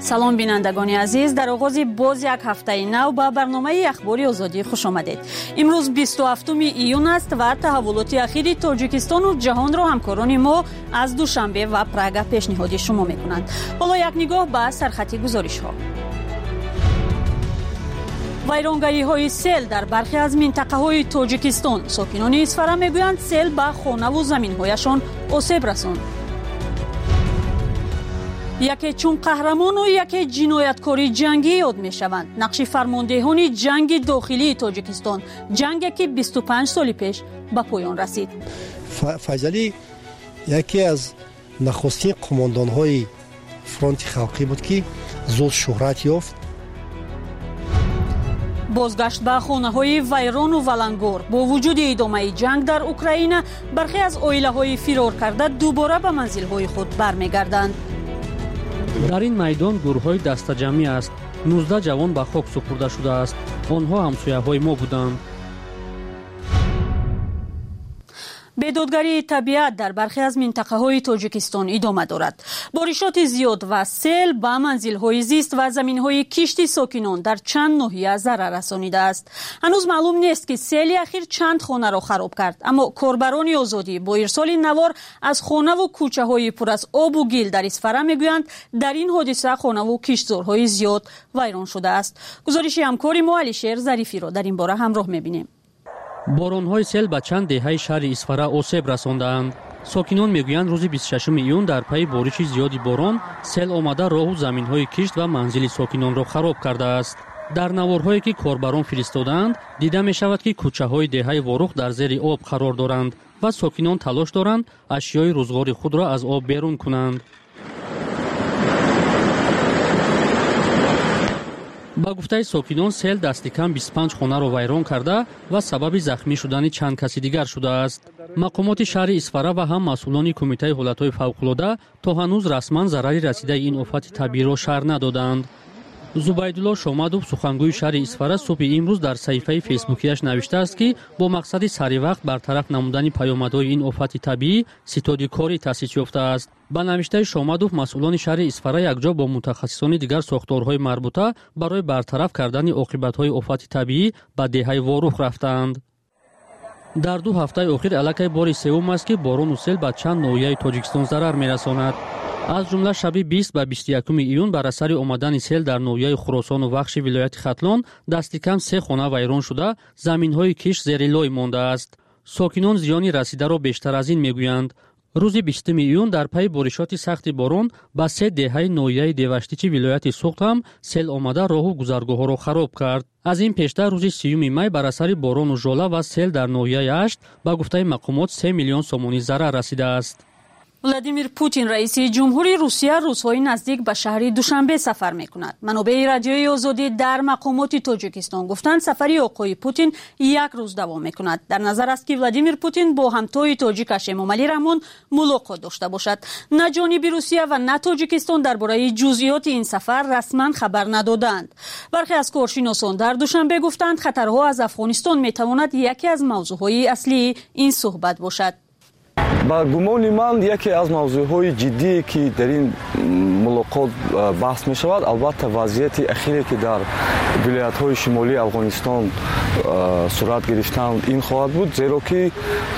سلام بینندگان عزیز، در آغاز باز یک هفته نو با برنامه اخباری آزادی خوش آمدید. امروز 27 ایون است و تحولات اخیر تاجیکستان و جهان را همکاران ما از دوشنبه و پراگ پیشنهاد شما میکنند. حالا یک نگاه به سرخط گزارش ها. ویرانگری های سیل در برخی از منطقه های تاجیکستان. ساکنان اسفره میگویند سیل به خانه و زمین هایشان آسیب رساند. یکی چون قهرمان و یکی جنایتکاری جنگی یاد می شوند. نقش فرماندهان جنگ داخلی تاجیکستان، جنگی که 25 سال پیش به پایان رسید. فیضلی یکی از نخستین قماندان های فرانت خلقی بود که زود شهرت یافت. بازگشت به خانه های ویران و ولنگار. با وجود ادامه جنگ در اوکراین، برخی از عائله های فرار کرده دوباره به منزل های خود برمیگردند. در این میدان گروه‌های دسته‌جمعی است. 19 جوان به خاک سپرده شده است. آنها همسایه‌های ما بودند. بیدادگری طبیعت در برخی از منطقه‌های تاجیکستان ادامه دارد. بارشات زیاد و سیل به منزل‌های زیست و زمین‌های کشتی ساکنان در چند ناحیه ضرر رسانیده است. هنوز معلوم نیست که سیل اخیر چند خانه را خراب کرد، اما کاربران آزادی با ارسال نوار از خانه و کوچه‌های پر از آب و گل در اسفره میگویند در این حادثه خانه و کشتزارهای زیاد ویران شده است. گزارش همکار ما علیشیر ظریفی را در این باره همراه می‌بینیم. باران‌های سیل به چند دهه شهر اسفره آسیب رساندند. ساکنان میگویند روز 26 ایون در پی بارش زیادی باران سیل آمده راه و زمین‌های کشت و منزل ساکنان را خراب کرده است. در نوارهایی که کاربران فرستادند دیده می‌شود که کوچه‌های دهه واروخ در زیر آب قرار دارند و ساکنان تلاش دارند اشیای روزگار خود را از آب بیرون کنند. با گفته ساکنان سیل دست کم 25 خانه را ویران کرده و سبب زخمی شدن چند کسی دیگر شده است. مقامات شهر اسفره و هم مسئولان کمیته حالت‌های فوق‌العاده تا هنوز رسما ضرری رسیده این آفت طبیعی را شرح ندادند. زبیدالله شامدوف سخنگوی شهر اسفره صبح امروز در صفحه فیسبوکیش نوشته است که با مقصد سری وقت برطرف نمودن پیامدهای این آفت طبیعی ستاد کاری تأسیس یافته است. با نوشته شامدوف مسئولان شهر اسفره یکجا با متخصصان دیگر ساختارهای مربوطه برای برطرف کردن عاقبت‌های آفت طبیعی به دهه واروخ رفتند. در 2 هفته اخیر علاقه بار سوم است که باران و سیل به چند ناحیه تاجیکستان ضرر می‌رساند. از جمله شب 20 و 21 ایون بر اثر آمدن سیل در ناحیه خراسان و بخش ولایت ختلان دست کم 3 خانه ویران شده، زمین‌های کشت زیر لای مانده است. ساکنان زیانی رسیده را بیشتر از این میگویند. روز 20 ایون در پی بارشات سخت باران با 3 دهه ناحیه دیوشتیچی ولایت سوخت هم سیل آمده راه و گذرگاه‌ها را خراب کرد. از این پیشتر روز 30 می بر اثر باران و ژوله و سیل در ناحیه 8 با گفته مقامات 3 میلیون سومانی ضرر رسیده است. ولادیمیر پوتین رئیس جمهوری روسیه روزهای نزدیک به شهر دوشنبه سفر می‌کند. منابع رادیوی آزادی در مقامات تاجیکستان گفتند سفری آقای پوتین 1 روز دوام می‌کند. در نظر است که ولادیمیر پوتین با همتای تاجیکش امامعلی رحمون ملاقات داشته باشد. نه جانب روسیه و نه تاجیکستان درباره جزئیات این سفر رسما خبر ندادند. برخی از کارشناسان در دوشنبه گفتند خطرها از افغانستان می‌تواند یکی از موضوعهای اصلی این صحبت باشد. با گمان من یکی از موضوعهای جدی که در این ملاقات بحث می شود البته وضعیت اخیری که در ولایت‌های شمالی افغانستان صورت گرفتند این خواهد بود، زیرا که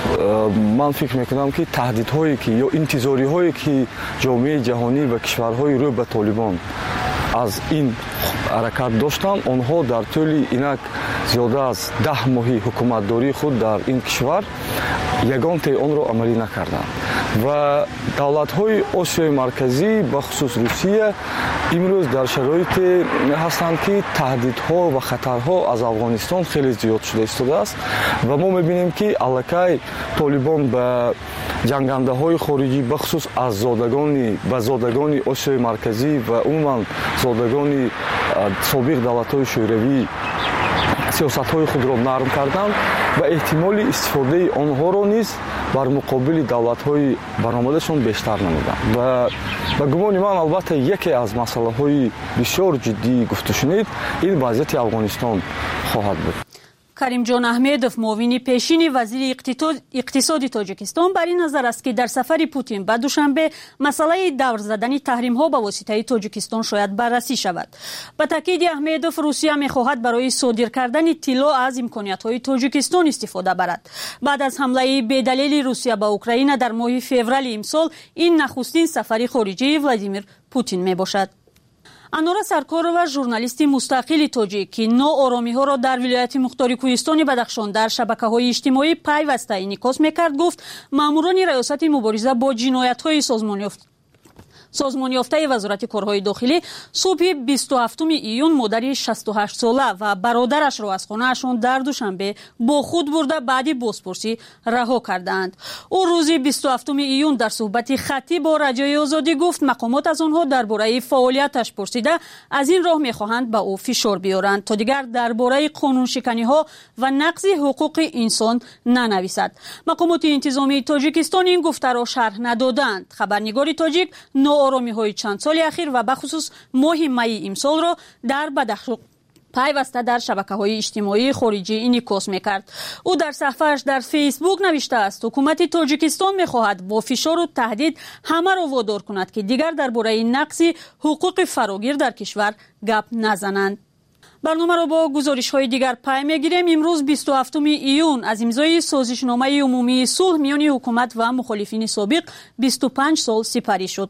من فکر میکنم که تهدیدهایی که یا انتظاری‌هایی که جامعه جهانی و کشورهای روی به طالبان از این حرکت داشتند آنها در طول اینک زیاده از 10 ماهی حکومتداری خود در این کشور یگان آن را عملی نکردند و دولت‌های آسیای مرکزی به خصوص روسیه امروز در شرایط هستند که تهدیدها و خطرها از افغانستان خیلی زیاد شده ایستاده است و ما می‌بینیم که الکی طالبان به جنگنده‌های خارجی به خصوص از زادگان آسیای مرکزی و عموما زادگان سابق دولت‌های شوروی سیاست‌های خود را نرم کردند و احتمال استفاده آنها را نیز بر مقابل دولت‌های برآمدشان بیشتر نمودند و به گمان من البته یکی از مسائل‌های بسیار جدی گفته شنید این وضعیت افغانستان خواهد بود. каримҷон аҳмедов муовини пешини вазири иқтисоди тоҷикистон бар ин назар аст ки дар сафари Путин ба Душанбе масъалаи давр задани таҳримҳо ба воситаи Тоҷикистон шояд баррасӣ шавад. Ба таъкиди Аҳмедов, Русия мехоҳад барои содир кардани тилло аз имкониятҳои Тоҷикистон истифода барад. баъд аз ҳамлаи бедалели Русия ба Украина дар моҳи феврали имсол, ин нахустин сафари хориҷии Владимир Путин мебошад. Анора Саркорова, журналисти мустақили тоҷик, ки нооромиҳоро дар вилояти Мухтори Кӯҳистони Бадахшон дар шабакаҳои иҷтимоӣ пайваста инъикос мекард, гуфт маъмурони раёсати мубориза бо ҷиноятҳои созмонёфтаи Вазорати корҳои дохилӣ субҳи 27 июн модари 68 сола ва бародарашро аз хонаашон дар Душанбе бо худ бурда баъди бозпурсӣ раҳо карданд. ӯ рӯзи 27 июн дар суҳбати хаттӣ бо Радиои Озодӣ гуфт мақомот аз онҳо дар бораи фаъолияташ пурсида аз ин роҳ мехоҳанд ба ӯ фишор биёранд, то дигар дар бораи қонуншиканиҳо ва нақзи ҳуқуқи инсон нанависад. мақомоти интизомии Тоҷикистон ин гуфтаро шарҳ надоданд. Хабарнигори тоҷик нооромиҳои чанд соли ахир ва бахусус моҳи майи имсолро дар Бадахшон пайваста дар шабакаҳои иҷтимоии хориҷӣ инъикос мекард. ӯ дар саҳифааш дар Фейсбук навиштааст: ҳукумати Тоҷикистон мехоҳад бо фишору таҳдид ҳамаро водор кунад ки дигар дар бораи нақси ҳуқуқи фарогир дар кишвар гап назананд. барномаро бо гузоришҳои дигар пай мегирем. имрӯз 27 июн аз имзои созишномаи умумии сулҳ миёни ҳукумат ва мухолифини собиқ 25 сол сипарӣ шуд.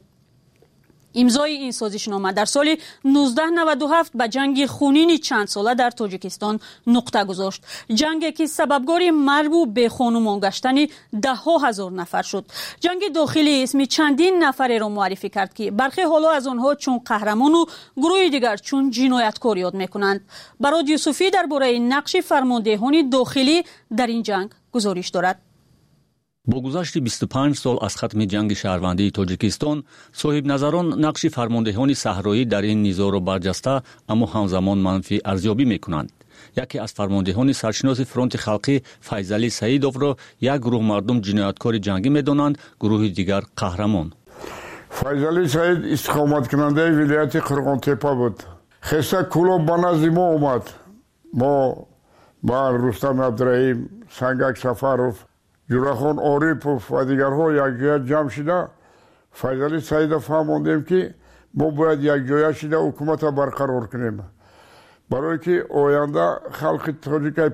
имзои ин созишнома дар соли 1997 ба ҷанги хунини чандсола дар Тоҷикистон нуқта гузошт. ҷанге ки сабабгори маргу бехонумон гаштани даҳҳо ҳазор нафар шуд. ҷанги дохилӣ исми чандин нафареро муаррифӣ кард ки бархе ҳоло аз онҳо чун қаҳрамону гурӯҳи дигар чун ҷинояткор ёд мекунанд. Барод Юсуфӣ дар бораи нақши фармондеҳони дохилӣ дар ин ҷанг гузориш дорад. бо гузашти 25 сол аз хатми ҷанги шаҳрвандии Тоҷикистон, соҳибназарон нақши фармондеҳони саҳроӣ дар ин низоъро барҷаста, аммо ҳамзамон манфӣ арзёбӣ мекунанд. яке аз фармондеҳони саршиноси фронти халқӣ Файзалӣ Саидовро як гурӯҳ мардум ҷинояткори ҷангӣ медонанд, гурӯҳи дигар қаҳрамон. Файзалӣ Саид истиқоматкунандаи вилояти Қирғонтепа буд. Хеса кӯлоб ба назди мо омад. мо ба Рустам Абдураҳим, Сангак Сафаров, Ҷурахон Орипов ва дигарҳо якҷоя ҷамъ шуда Файзалӣ Саидов фаҳмондем ки мо бояд якҷоя шуда ҳукумата барқарор кунем, барое ки оянда халқи тоҷикаи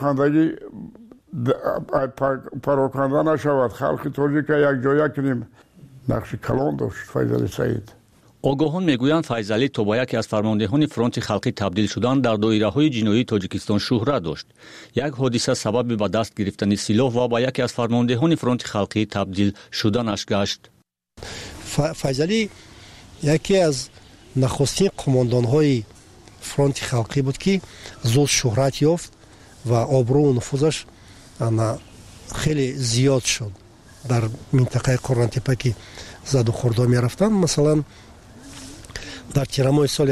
пароканда нашавад, халқи тоҷика якҷоя кунем. нақши калон дошт Файзалӣ Саид. огоҳон мегӯянд Файзалӣ то ба яке аз фармондеҳони фронти халқӣ табдил шудан дар доираҳои ҷиноии Тоҷикистон шӯҳрат дошт. як ҳодиса сабаби ба даст гирифтани силоҳ ва ба яке аз фармондеҳони фронти халқӣ табдил шуданаш гашт. Файзалӣ яке аз нахустин қумондонҳои фронти халқӣ буд ки зуд шӯҳрат ёфт ва обрӯу нуфузаш хеле зиёд шуд дар минтақаи Қирғонтепа ки заду хурдо мерафтанд. масалан дар тирамоҳи соли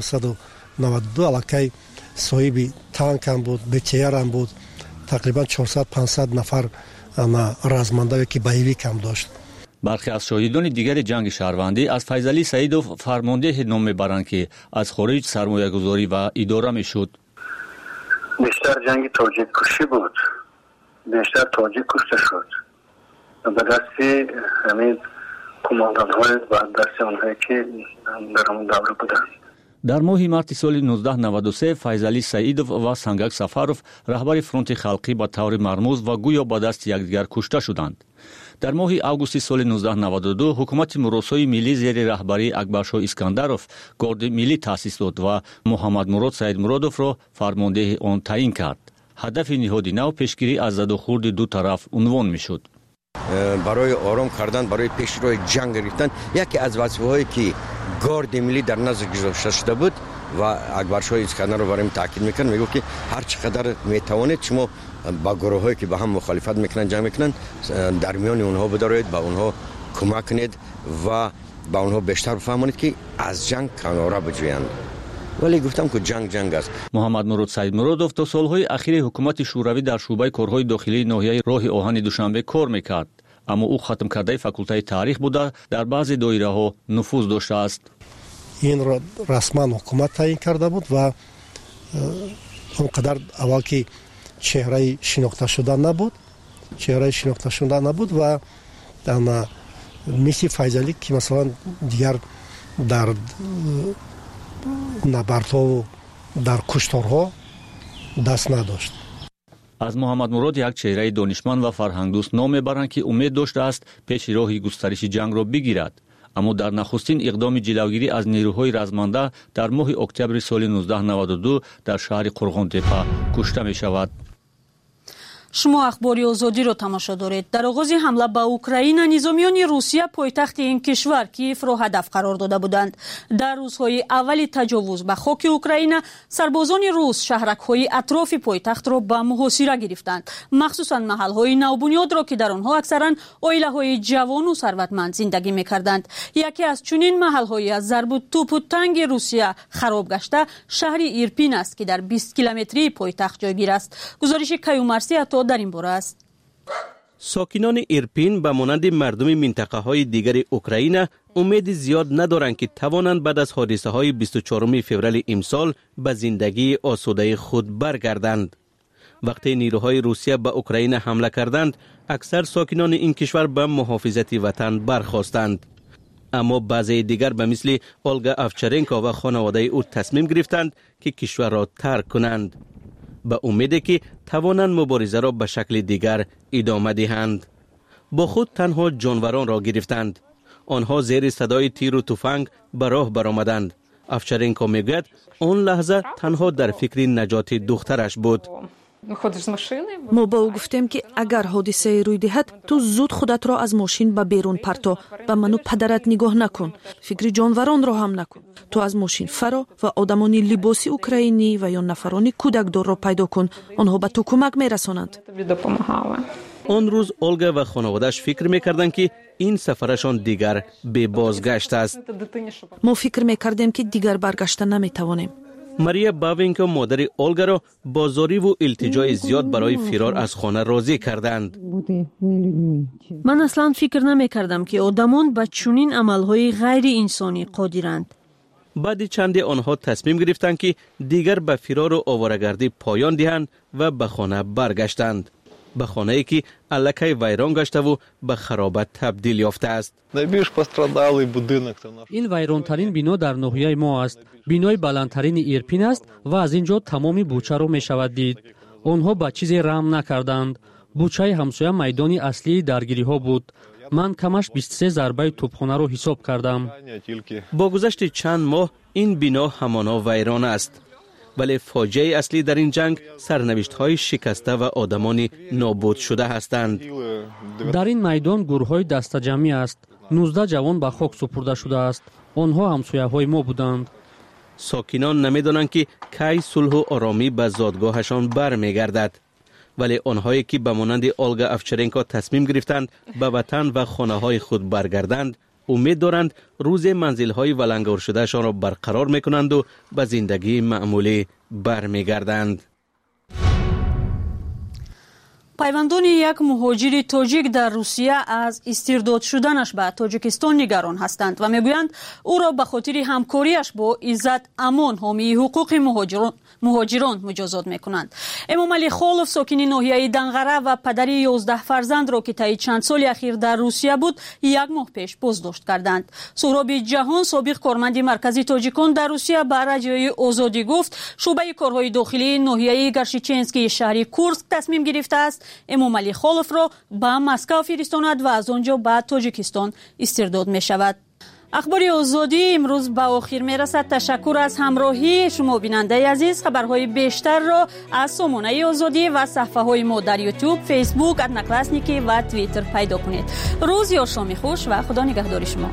1992 аллакай соҳиби танкам буд, БТРам буд, тақрибан 400-500 нафар размандаве ки боевикам дошт. бархе аз шоҳидони дигари ҷанги шаҳрвандӣ аз Файзалӣ Саидов фармондеҳе ном мебаранд ки аз хориҷ сармоягузорӣ ва идора мешуд. бештар ҷанги тоҷиккушӣ буд, бештар тоҷик кушта шуд ба дасти ҳамин кумондонҳои ва дасти онҳое ки дар ҳамон давра буданд. дар моҳи марти соли 1993 Файзалӣ Саидов ва Сангак Сафаров раҳбари фронти халқӣ ба таври мармуз ва гӯё ба дасти якдигар кушта шуданд. дар моҳи августи соли 1992 ҳукумати муросои миллӣ зери раҳбарии Акбаршоҳ Искандаров горди миллӣ таъсис дод ва Муҳаммадмурод Саидмуродовро фармондеҳи он таъин кард. ҳадафи ниҳоди нав пешгирӣ аз задухурди ду тараф унвон мешуд. барои ором кардан, барои пешрои ҷанг гирифтан яке аз вазифаҳое ки горди миллӣ дар назр гузошта шуда буд ва Акбаршоҳ Искандаров бар ин таъкид мекард, мегуфт ки ҳар чӣ қадар метавонед шумо ба гурӯҳҳое ки ба ҳам мухолифат мекунанд, ҷанг мекунанд, дар миёни онҳо бидороед, ба онҳо кӯмак кунед ва ба онҳо бештар бифаҳмонед ки аз ҷанг канора биҷӯянд. вале гуфтам ки ҷанг аст. Муҳаммадмурод Саидмуродов то солҳои ахири ҳукумати шӯравӣ дар шӯъбаи корҳои дохилии ноҳияи роҳи оҳани Душанбе кор мекард, аммо ӯ хатмкардаи факултаи таърих буда дар баъзе доираҳо нуфуз доштааст. инро расман ҳукумат таъин карда буд ва он қадар аввал ки چهره شناخته شده نبود و مثل فیض که مثلا دیگر در نبردها و در کشتارها دست نداشت. از محمد مراد یک چهره دانشمند و فرهنگدوست نام میبرند که امید داشته است پیش راه گسترش جنگ را بگیرد، اما در نخستین اقدام جلوگیری از نیروهای رزمنده در ماه اکتبر سال 1992 در شهر قرغن‌تپه کشته می شود. شما اخباری آزادی را تماشا دارید. در آغاز حمله به اوکراین نظامیان روسیه پایتخت این کشور کیف را هدف قرار داده بودند. در روزهای اول تجاوز به خاک اوکراین سربازان روس شهرک‌های اطراف پایتخت را به محاصره گرفتند، مخصوصا محل‌های نوبنیاد را که در آنها اکثرا عائله‌های جوان و ثروتمند زندگی می‌کردند. یکی از چنین محل‌های از ضرب و توپ و تنگ روسیه خراب گشته شهر ایرپین است که در 20 کیلومتری پایتخت جایگیر است. گزارش کیومرثی در این باره است. ساکنان ایرپین به مانند مردم منطقه های دیگر اوکراین امید زیاد ندارند که توانند بعد از حادثه های 24 فوریه امسال به زندگی آسوده خود برگردند. وقتی نیروهای روسیه به اوکراین حمله کردند، اکثر ساکنان این کشور به محافظت وطن برخاستند. اما بعضی دیگر به مثل اولگا اوچارنکو و خانواده او تصمیم گرفتند که کشور را ترک کنند، به امیدی که توانند مبارزه را به شکل دیگر ادامه دهند. با خود تنها جانوران را گرفتند. آنها زیر صدای تیر و تفنگ به راه برآمدند. اوچارنکو میگوید آن لحظه تنها در فکر نجات دخترش بود. ما با او گفتیم که اگر حادثه روی دهد تو زود خودت را از ماشین به بیرون پرتو، به من و پدرت نگاه نکن، فکر جانوران را هم نکن، تو از ماشین فرا و آدمانی لباسی اوکراینی و یا نفرانی کودک دار را پیدا کن، آنها به تو کمک میرسانند. آن روز اولگا و خانواده‌اش فکر میکردند که این سفرشان دیگر به بازگشت است. ما فکر میکردیم که دیگر برگشته نمیتوانیم. ماریا باوینکو مادر اولگا را با زاری و التجای زیاد برای فرار از خانه راضی کردند. من اصلا فکر نمی کردم که آدمان به چنین عملهای غیر انسانی قادرند. بعد چند آنها تصمیم گرفتند که دیگر به فرار و آواره‌گردی پایان دهند و به خانه برگشتند. به خانه‌ای که الکی ویران گشته و به خرابت تبدیل یافته است. این ویرانترین بنا در ناحیه ما است. بنای بلندترین ایرپین است و از اینجا تمام بوچه را می شود دید. آنها به چیزی رحم نکردند. بوچه همسایه میدانی اصلی درگیری ها بود. من کمش 23 ضربه توپخانه را حساب کردم. با گذشت چند ماه این بنا همانا ویران است. ولی فاجعه اصلی در این جنگ سرنوشت‌های شکسته و آدمان نابود شده هستند. در این میدان گروه‌های دسته‌جمعی است. 19 جوان به خاک سپرده شده است. آنها همسایه‌های ما بودند. ساکنان نمی‌دانند که کی صلح و آرامی به زادگاهشان برمیگردد. ولی آنهایی که به مانند اولگا اوچارنکو تصمیم گرفتند به وطن و خانه‌های خود برگردند، امید دارند روز منزل‌های ولنگار شدهشان را برقرار می‌کنند و به زندگی معمولی برمیگردند. پیوندان یک مهاجر تاجیک در روسیه از استرداد شدنش به تاجیکستان نگران هستند و میگویند او را به خاطر همکاریش با عزت امان حامی حقوق مهاجران مجازات میکنند. امام علی خالف ساکن ناحیه دنغره و پدر 11 فرزند را که طی چند سال اخیر در روسیه بود 1 ماه پیش بازداشت کردند. سهراب جهان سابق کارمند مرکزی تاجیکان در روسیه به رادیوی آزادی گفت شعبه کارهای داخلی ناحیه گرشیچنسکی شهر کورسک تصمیم گرفته است امام علی خالف را به مسکو فرستاند و از آنجا به تاجیکستان استرداد می شود. اخبار آزادی امروز به آخر می رسد. تشکر از همراهی شما بیننده عزیز. خبرهای بیشتر را از سامانه آزادی و صفحه های ما در یوتیوب، فیسبوک، ادنکلاسنیکی و توییتر پیدا کنید. روز یا شام خوش و خدا نگهدار شما.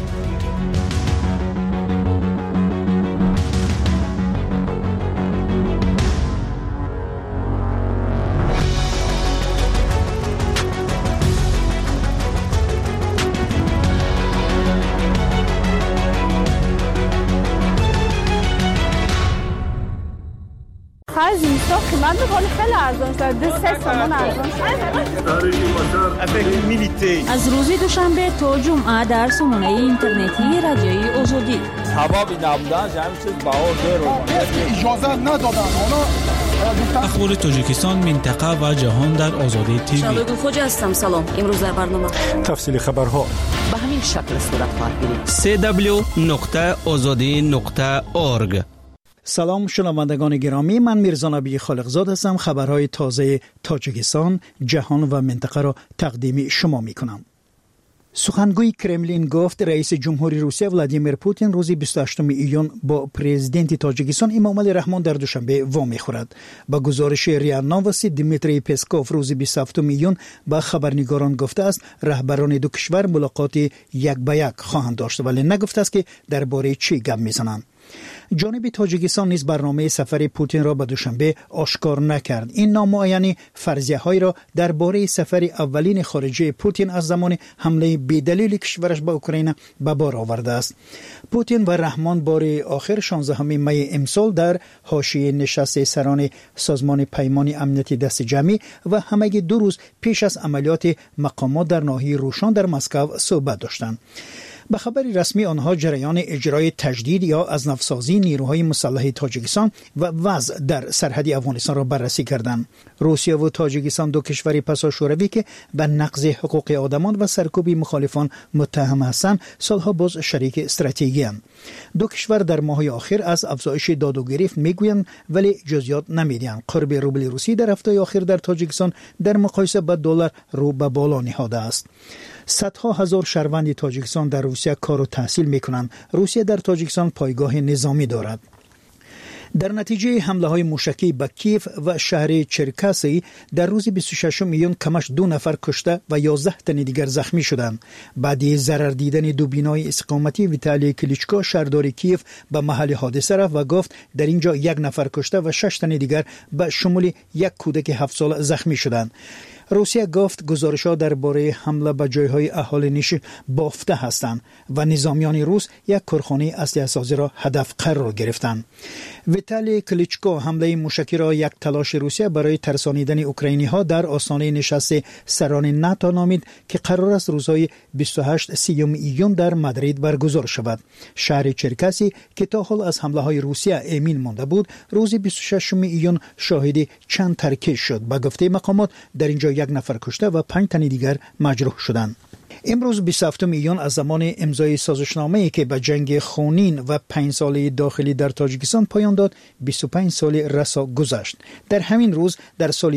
زمستان قیمت میکنه خیلی ارزان شده 3 تومان ارزان شده. از روز دوشنبه تا جمعه در سامانه اینترنتی رادیوی آزادی هوا بی نبودن همین چیز بهار داره اجازه ندادن اخبار تاجیکستان، منطقه و جهان در آزادی تیوی. شادو خوجا هستم. سلام. امروز در برنامه تفصیل خبرها به همین شکل صورت خواهد گرفت. www.azadi.org. سلام شنوندگان گرامی، من میرزا نبی خالقزاد هستم. خبرهای تازه تاجیکستان، جهان و منطقه را تقدیم شما میکنم. سخنگوی کرملین گفت رئیس جمهوری روسیه ولادیمیر پوتین روز 28 ایون با پرزیدنت تاجیکستان ایمامعلی رحمان در دوشنبه وا می‌خورد. با گزارش ریا نووستی دیمیتری پسکوف روز 27 ایون با خبرنگاران گفته است رهبران دو کشور ملاقات یک به یک خواهند داشت، ولی نگفته است که درباره چی گپ می‌زنند. جانب تاجیکستان نیز برنامه سفر پوتین را به دوشنبه آشکار نکرد. این نامعینی فرضیه‌های را درباره سفر اولین خارجی پوتین از زمان حمله بی‌دلیل کشورش به اوکراین به بار آورده است. پوتین و رحمان بار آخر 16 می امسال در حاشیه نشست سران سازمان پیمان امنیتی دست جمعی و همگی 2 روز پیش از عملیات مقامات در ناحیه روشان در مسکو صحبت داشتند. به خبر رسمی آنها جریان اجرای تجدید یا از نوسازی نیروهای مسلح تاجیکستان و وضع در سرحد افغانستان را بررسی کردند. روسیه و تاجیکستان دو کشور پسا شوروی که به نقض حقوق آدمان و سرکوب مخالفان متهم هستند سالها باز شریک استراتژیکی اند. دو کشور در ماه‌های آخر از افزایش داد و گریخت میگویند ولی جزئیات نمیدهند. قرب روبل روسی در هفته اخیر در تاجیکستان در مقایسه با دلار رو به بالا نهاده است. صدها هزار شهروند تاجیکستان در روسیه کار و تحصیل میکنند. روسیه در تاجیکستان پایگاه نظامی دارد. در نتیجه حمله های موشکی به کیف و شهر چرکاسی در روز 26 ایون کمش 2 نفر کشته و 11 تن دیگر زخمی شدند. بعد ضرر دیدن دو بینای استقامتی ویتالی کلیچکو شهردار کیف به محل حادثه رفت و گفت در اینجا 1 نفر کشته و 6 تن دیگر به شمول 1 کودک 7 ساله زخمی شدند. روسیه گفت گزارش‌ها درباره حمله به جای‌های اهالینیش بافته هستند و نظامیان روس یک کارخانه اسلحه‌سازی را هدف قرار گرفتند. ویتالی کلیچکو حمله موشکی را یک تلاش روسیه برای ترسانیدن اوکراینی‌ها در آستانه نشست سران ناتو نامید که قرار است روزهای 28 30 ایون در مادرید برگزار شود. شهر چرکاسی که تا حال از حمله‌های روسیه امین مانده بود، روز 26 ایون شاهد چند ترکیب شد. به گفته مقامات در اینجا 1 نفر کشته و 5 تن دیگر مجروح شدند. امروز 27 ایون از زمان امضای سازشنامه‌ای که به جنگ خونین و 5 ساله داخلی در تاجیکستان پایان داد 25 سال رسا گذشت. در همین روز در سال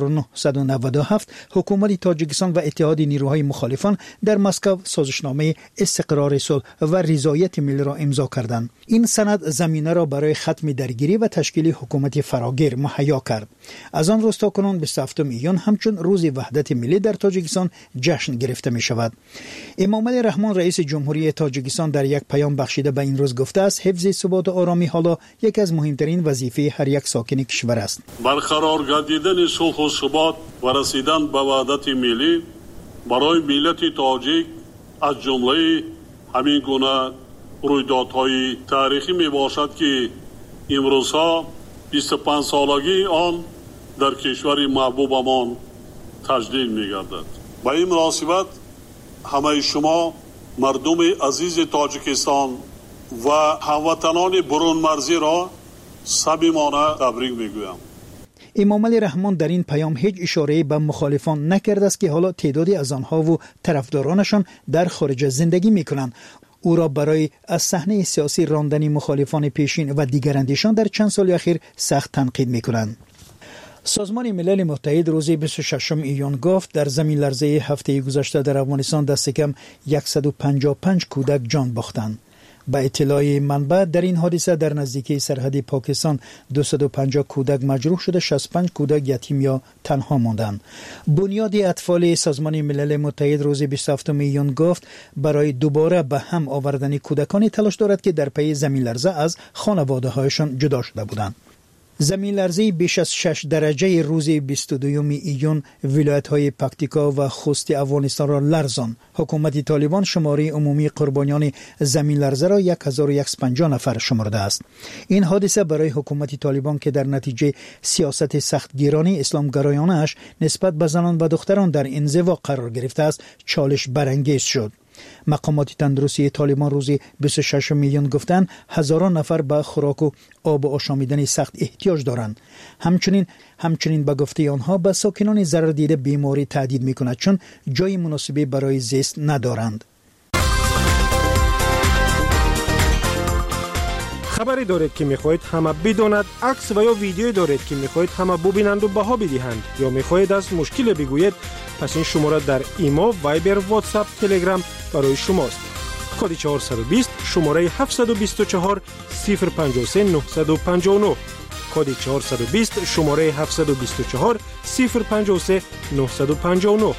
1997 حکومت تاجیکستان و اتحاد نیروهای مخالفان در مسکو سازشنامه استقرار صلح و رضایت ملی را امضا کردند. این سند زمینه را برای ختم درگیری و تشکیل حکومت فراگیر مهیا کرد. از آن روز تا کنون 27 ایون همچون روز وحدت ملی در تاجیکستان جشن گرفته می شود. ایمامعلی رحمان رئیس جمهوری تاجیکستان در یک پیام بخشیده به این روز گفته است حفظ ثبات و آرامی حالا یکی از مهمترین وظیفه هر یک ساکن کشور است. برقرار گردیدن صلح و ثبات و رسیدن به وحدت ملی برای ملت تاجیک از جمله همین گونه رویدادهای تاریخی می باشد که امروزها 25 سالگی آن در کشور محبوبمان تجدید می گردد. با این مناسبت همه شما مردم عزیز تاجیکستان و هموطنان برون مرزی را صمیمانه تبریک میگویم. ایمامعلی رحمان در این پیام هیچ اشاره به مخالفان نکرده است که حالا تعدادی از آنها و طرفدارانشان در خارج زندگی میکنند. او را برای از صحنه سیاسی راندن مخالفان پیشین و دیگراندیشان در چند سال اخیر سخت تنقید میکنند. سازمان ملل متحد روز 26 ایون گفت در زمین لرزه هفته گذشته در افغانستان دست کم 155 کودک جان باختند. با اطلاع منبع در این حادثه در نزدیکی سرحد پاکستان 250 کودک مجروح شده، 65 کودک یتیم یا تنها ماندند. بنیاد اطفال سازمان ملل متحد روز 27 ایون گفت برای دوباره به هم آوردن کودکان تلاش دارد که در پی زمین لرزه از خانواده هایشان جدا شده بودند. زمین لرزه بیش از 6 درجه روز 22 ایون ولایت‌های پکتیکا و خوست افغانستان را لرزاند. حکومت طالبان شماره عمومی قربانیان زمین لرزه را 1150 نفر شمرده است. این حادثه برای حکومت طالبان که در نتیجه سیاست سختگیرانه اسلامگرایانش نسبت به زنان و دختران در انزوا قرار گرفته است، چالش برانگیز شد. مقامات تندرستی طالبان روزی 26 میلیون گفتند هزاران نفر به خوراک و آب و آشامیدن سخت احتیاج دارند. همچنین به گفته آنها به ساکنان ضرر دیده بیماری تهدید میکند چون جای مناسبی برای زیست ندارند. خبری دارید که میخواهید همه بداند، عکس و یا ویدیویی دارید که میخواهید همه ببینند و بها بدهند یا میخواهید از مشکل بگویید، پس این شماره در ایما، وایبر، واتساپ، تلگرام برای شماست. کد 420 شماره 724 053 959. کد 420 شماره 724 053 959.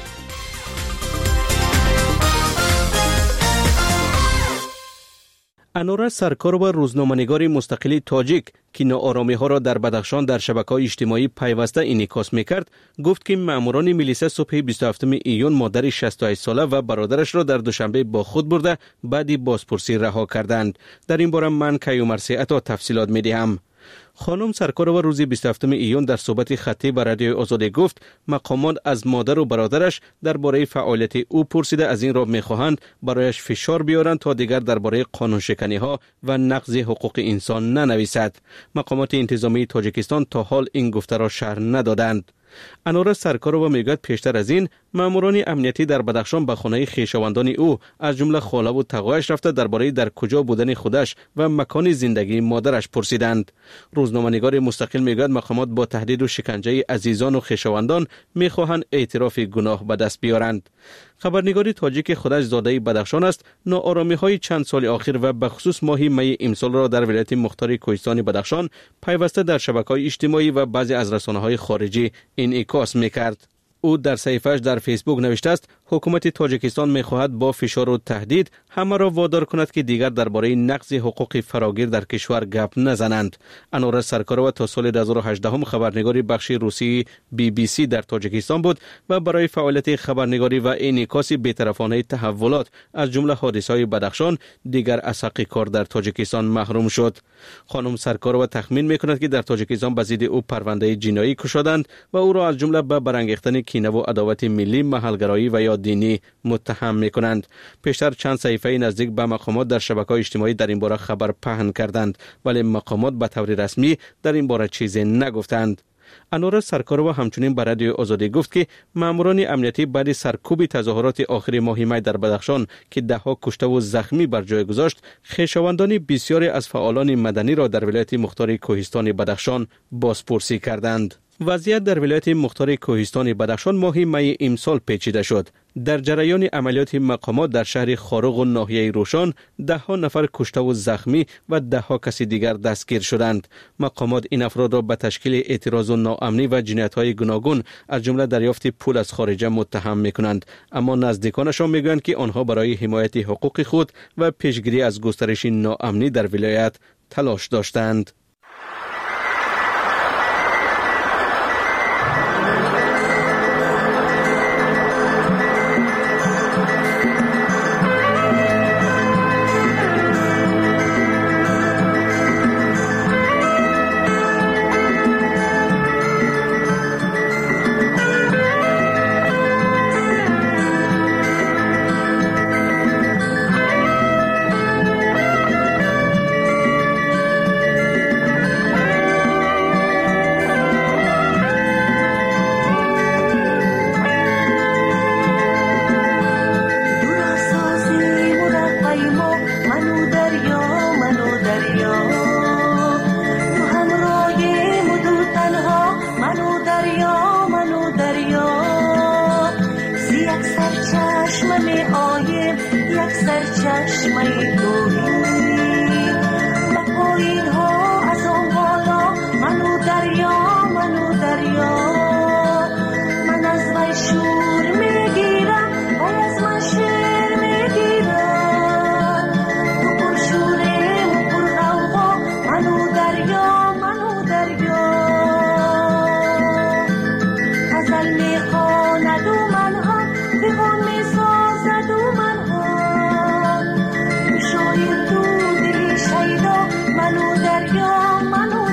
انوره سرکار و روزنامه‌نگار مستقل تاجیک که ناآرامی‌ها را در بدخشان در شبکه‌های اجتماعی پیوسته انعکاس می‌کرد، گفت که ماموران میلیسه صبح 27 ایون مادر 68 ساله و برادرش را در دوشنبه با خود برده بعدی بازپرسی رها کردند. در این باره من کیومر سیعتا تفصیلات می‌دهم. خانم سرکار و روز 27 ایون در صحبت خطی با رادیو آزادی گفت مقامات از مادر و برادرش درباره فعالیت او پرسیده از این را می‌خواهند برایش فشار بیارند تا دیگر درباره قانون شکنی‌ها و نقض حقوق انسان ننویسد. مقامات انتظامی تاجیکستان تا حال این گفته را شرح ندادند. انوره سرکارова میگوید پیشتر از این ماموران امنیتی در بدخشان به خانه خویشاوندان او از جمله خاله و تقایش رفته درباره در کجا بودن خودش و مکان زندگی مادرش پرسیدند. روزنامه‌نگار مستقل میگوید مقامات با تهدید و شکنجه عزیزان و خویشاوندان میخواهند اعتراف گناه به دست بیارند. خبرنگار تاجیک خودش زاده بدخشان است ناآرامی‌های چند سال اخیر و به خصوص ماه می امسال را در ولایت مختار کوهستان بدخشان پیوسته در شبکه‌های اجتماعی و بعضی از رسانه‌های خارجی انعکاس می‌کرد. او در صفحه‌اش در فیسبوک نوشته است حکومت تاجیکستان می‌خواهد با فشار و تهدید همه را وادار کند که دیگر درباره نقض حقوق فراگیر در کشور گپ نزنند. انوره سرکارova تا سال 2018 خبرنگار بخش روسی BBC در تاجیکستان بود و برای فعالیت خبرنگاری و انعکاس بی‌طرفانه تحولات از جمله حادثه‌های بدخشان دیگر از حق کار در تاجیکستان محروم شد. خانم سرکارova تخمین می‌کند که در تاجیکستان به ضد او پرونده جنایی گشودند و او را از جمله به برانگیختن کینه و عداوت ملی، محلگرایی و یا دینی متهم می‌کنند. پیشتر چند صحیفه نزدیک به مقامات در شبکه‌های اجتماعی در این باره خبر پهن کردند ولی مقامات به طور رسمی در این باره چیزی نگفتند. انوره سرکارova همچنین به رادیو آزادی گفت که ماموران امنیتی بعد سرکوب تظاهرات آخر ماه می در بدخشان که ده‌ها کشته و زخمی بر جای گذاشت، خویشاوندان بسیاری از فعالان مدنی را در ولایت مختار کوهستان بدخشان بازپرسی کردند. وضعیت در ولایت مختار کوهستان بدخشان ماه می امسال پیچیده شد. در جریان عملیات مقامات در شهر خارق و ناحیه روشان 10 نفر کشته و زخمی و 10 کس دیگر دستگیر شدند. مقامات این افراد را به تشکیل اعتراض و ناامنی و جنایت‌های گوناگون از جمله دریافت پول از خارجه متهم می‌کنند، اما نزدیکانشان می‌گویند که آنها برای حمایت حقوق خود و پیشگیری از گسترش ناامنی در ولایت تلاش داشتند.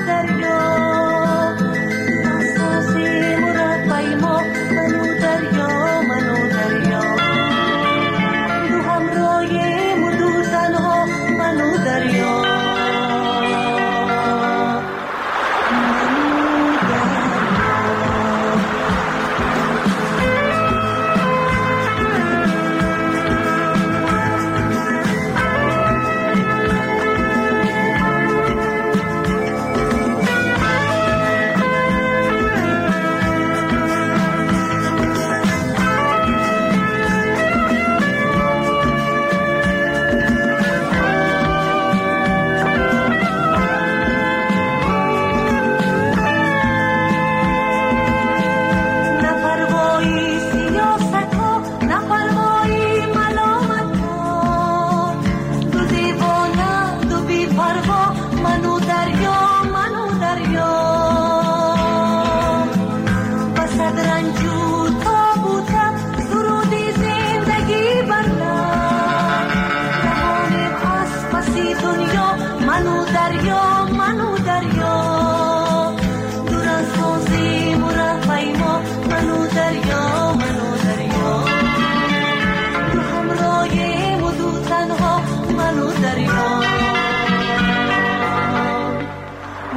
دریا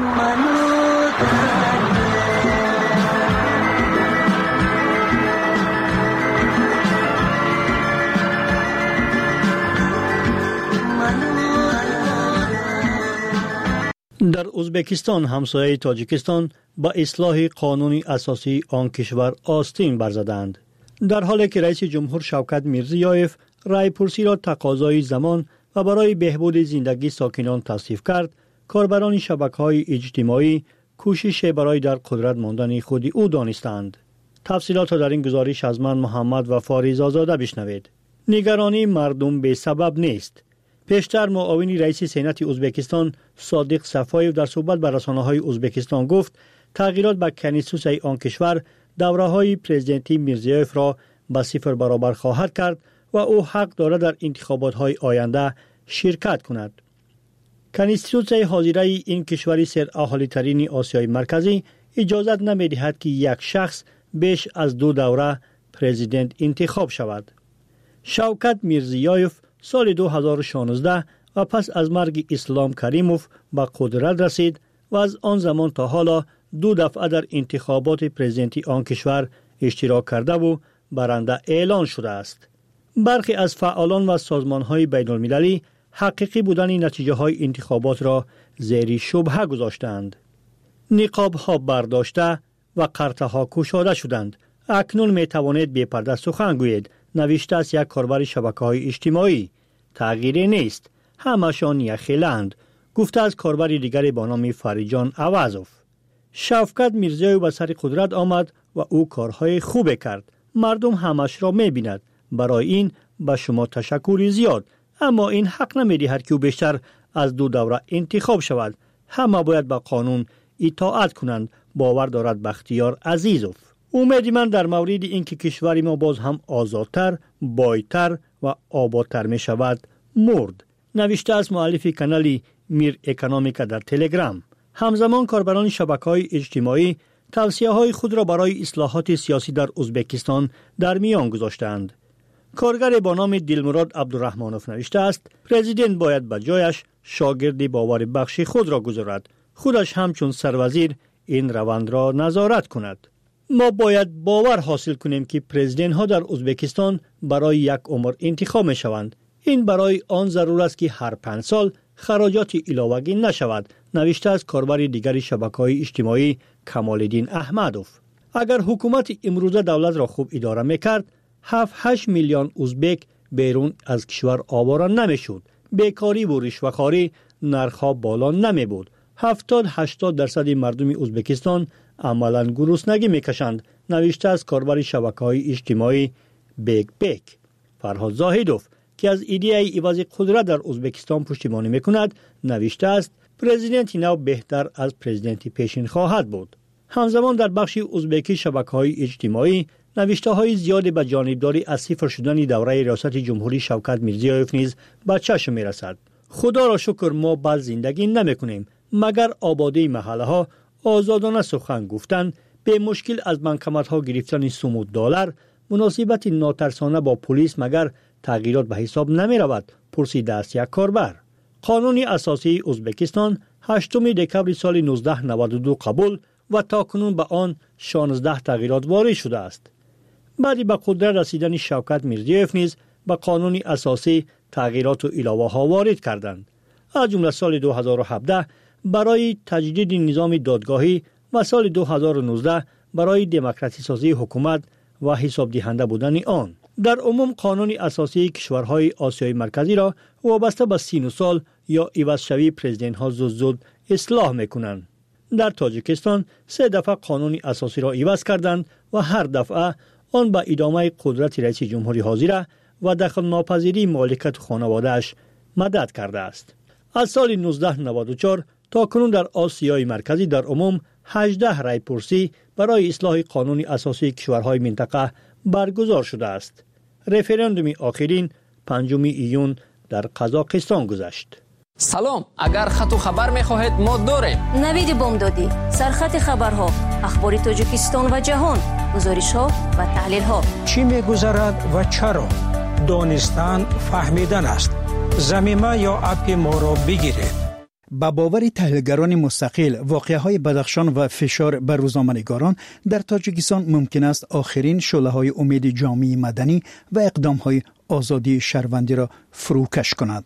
در ازبکستان همسایه تاجیکستان با اصلاح قانون اساسی آن کشور آستین برزدند. در حالی که رئیس جمهور شوکت میرزیایف رایپرسی را تقاضای زمان و برای بهبود زندگی ساکنان توصیف کرد، کاربران شبکه‌های اجتماعی کوشش برای در قدرت ماندن خود او دانستند. تفصیلات در این گزارش از من محمد و فاریز آزاده بشنوید. نگرانی مردم به سبب نیست. پیشتر معاون رئیس سنات ازبکستان صادق صفایف در صحبت با رسانه‌های ازبکستان گفت تغییرات به کنستیتوسیون آن کشور دوره‌های پرزیدنتی میرزیایف را به صفر برابر خواهد کرد و او حق دارد در انتخابات‌های آینده شرکت کند. کنستیتوسیون حاضره این کشور سراحالی‌ترین آسیای مرکزی اجازت نمی‌دهد که یک شخص بیش از 2 دوره پرزیدنت انتخاب شود. شوکت میرزیایف سال 2016 و پس از مرگ اسلام کریموف به قدرت رسید و از آن زمان تا حالا 2 دفعه در انتخابات پرزیدنتی آن کشور اشتراک کرده و برنده اعلان شده است. برخی از فعالان و سازمان‌های بین‌المللی حقیقی بودن نتیجه‌های انتخابات را زیر شبهه گذاشتند. نقاب‌ها برداشته و قرطه‌ها گشوده شدند. اکنون می‌توانید بی پرده سخن گویید، نوشته است یک کاربر شبکه‌های اجتماعی. تغییری نیست، همشان یخیلند، گفته از کاربر دیگری با نام فریجان عوضوف. شوکت میرزیایف به سر قدرت آمد و او کارهای خوب کرد. مردم همش را می‌بیند. برای این به شما تشکر زیاد، اما این حق نمی‌دهد که او بیشتر از 2 دوره انتخاب شود. همه باید به قانون اطاعت کنند، باور دارد بختیار عزیزوف. امید من در مورد اینکه کشور ما باز هم آزادتر، بایتر و آبادتر می شود مرد، نوشته از مؤلف کانال میر اکونومیکا در تلگرام. همزمان کاربران شبکه‌های اجتماعی توصیه‌های خود را برای اصلاحات سیاسی در ازبکستان در میان گذاشتند. کارگر با نام دلمراد عبدالرحمانوف نوشته است پرزیدنت باید به جایش شاگرد باور بخش خود را گذارد، خودش همچون سروزیر این روند را نظارت کند. ما باید باور حاصل کنیم که پرزیدنت ها در ازبکستان برای یک عمر انتخاب می شوند. این برای آن ضرور است که هر 5 سال خراجات علاوگی نشود، نوشته از کاربر دیگر شبکه‌های اجتماعی کمال‌الدین احمدوف. اگر حکومت امروزه دولت را خوب اداره می‌کرد، 7-8 میلیون ازبک بیرون از کشور آواره نمی‌شد. بیکاری و رشوه‌خواری نرخ‌ها بالا نمی‌بود. 70-80% مردم ازبکستان عملاً گرسنگی می‌کشند، نوشته از کاربر شبکه‌های اجتماعی بیگ بیگ. فرهاد زاهدوف که از ایده عوض قدرت در ازبکستان پشتیبانی می‌کند، نوشته است پرزیدنت نو بهتر از پرزیدنت پیشین خواهد بود. همزمان در بخش ازبکی شبکه‌های اجتماعی نوشته‌های زیادی به جانبداری از صفر شدن دوره ریاست جمهوری شوکت میرزیایف نیز به چشم می‌رسد. خدا را شکر ما بعد زندگی نمی‌کنیم، مگر آبادی محله‌ها، آزادانه سخن گفتن، به مشکل از بانکمت‌ها گرفتن سوم و دلار، مناسبت ناترسانه با پلیس مگر تغییرات به حساب نمی‌رود، پرسیده است یک کاربر. قانون اساسی ازبکستان 8 دکمبر سال 1992 قبول و تاکنون به آن 16 تغییرات وارد شده است. بعد به قدرت رسیدن شوکت میرزیایف نیز به قانون اساسی تغییرات و علاوه‌ها وارد کردند. از جمله سال 2017 برای تجدید نظام دادگاهی و سال 2019 برای دموکراسی سازی حکومت و حساب دهنده بودن آن. در عموم قانون اساسی کشورهای آسیای مرکزی را وابسته به 30 سال یا عوض شوی پرزیدنت ها زود اصلاح میکنند. در تاجیکستان 3 دفعه قانون اساسی را عوض کردند و هر دفعه آن به ادامه قدرت رئیس جمهوری حاضر و دخل ناپذیری مالکیت خانواده‌اش مدد کرده است. از سال 1994 تا کنون در آسیای مرکزی در عموم 18 رایپرسی برای اصلاح قانون اساسی کشورهای منطقه برگزار شده است. رفراندوم آخرین 5 ایون در قزاقستان گذشت. سلام، اگر خط و خبر می‌خواهید ما داریم. نوید بامدادی، سرخط خبرها، اخبار تاجیکستان و جهان، گزارش‌ها و تحلیل‌ها. چی می‌گذرد و چرا؟ دانستن فهمیدن است. ضمیمه یا اپ ما را بگیرید. با باور تحلیلگران مستقل واقعه‌های بدخشان و فشار بر روزنامه‌نگاران در تاجیکستان ممکن است آخرین شعله‌های امید جامعه مدنی و اقدام‌های آزادی شهروندی را فروکش کند.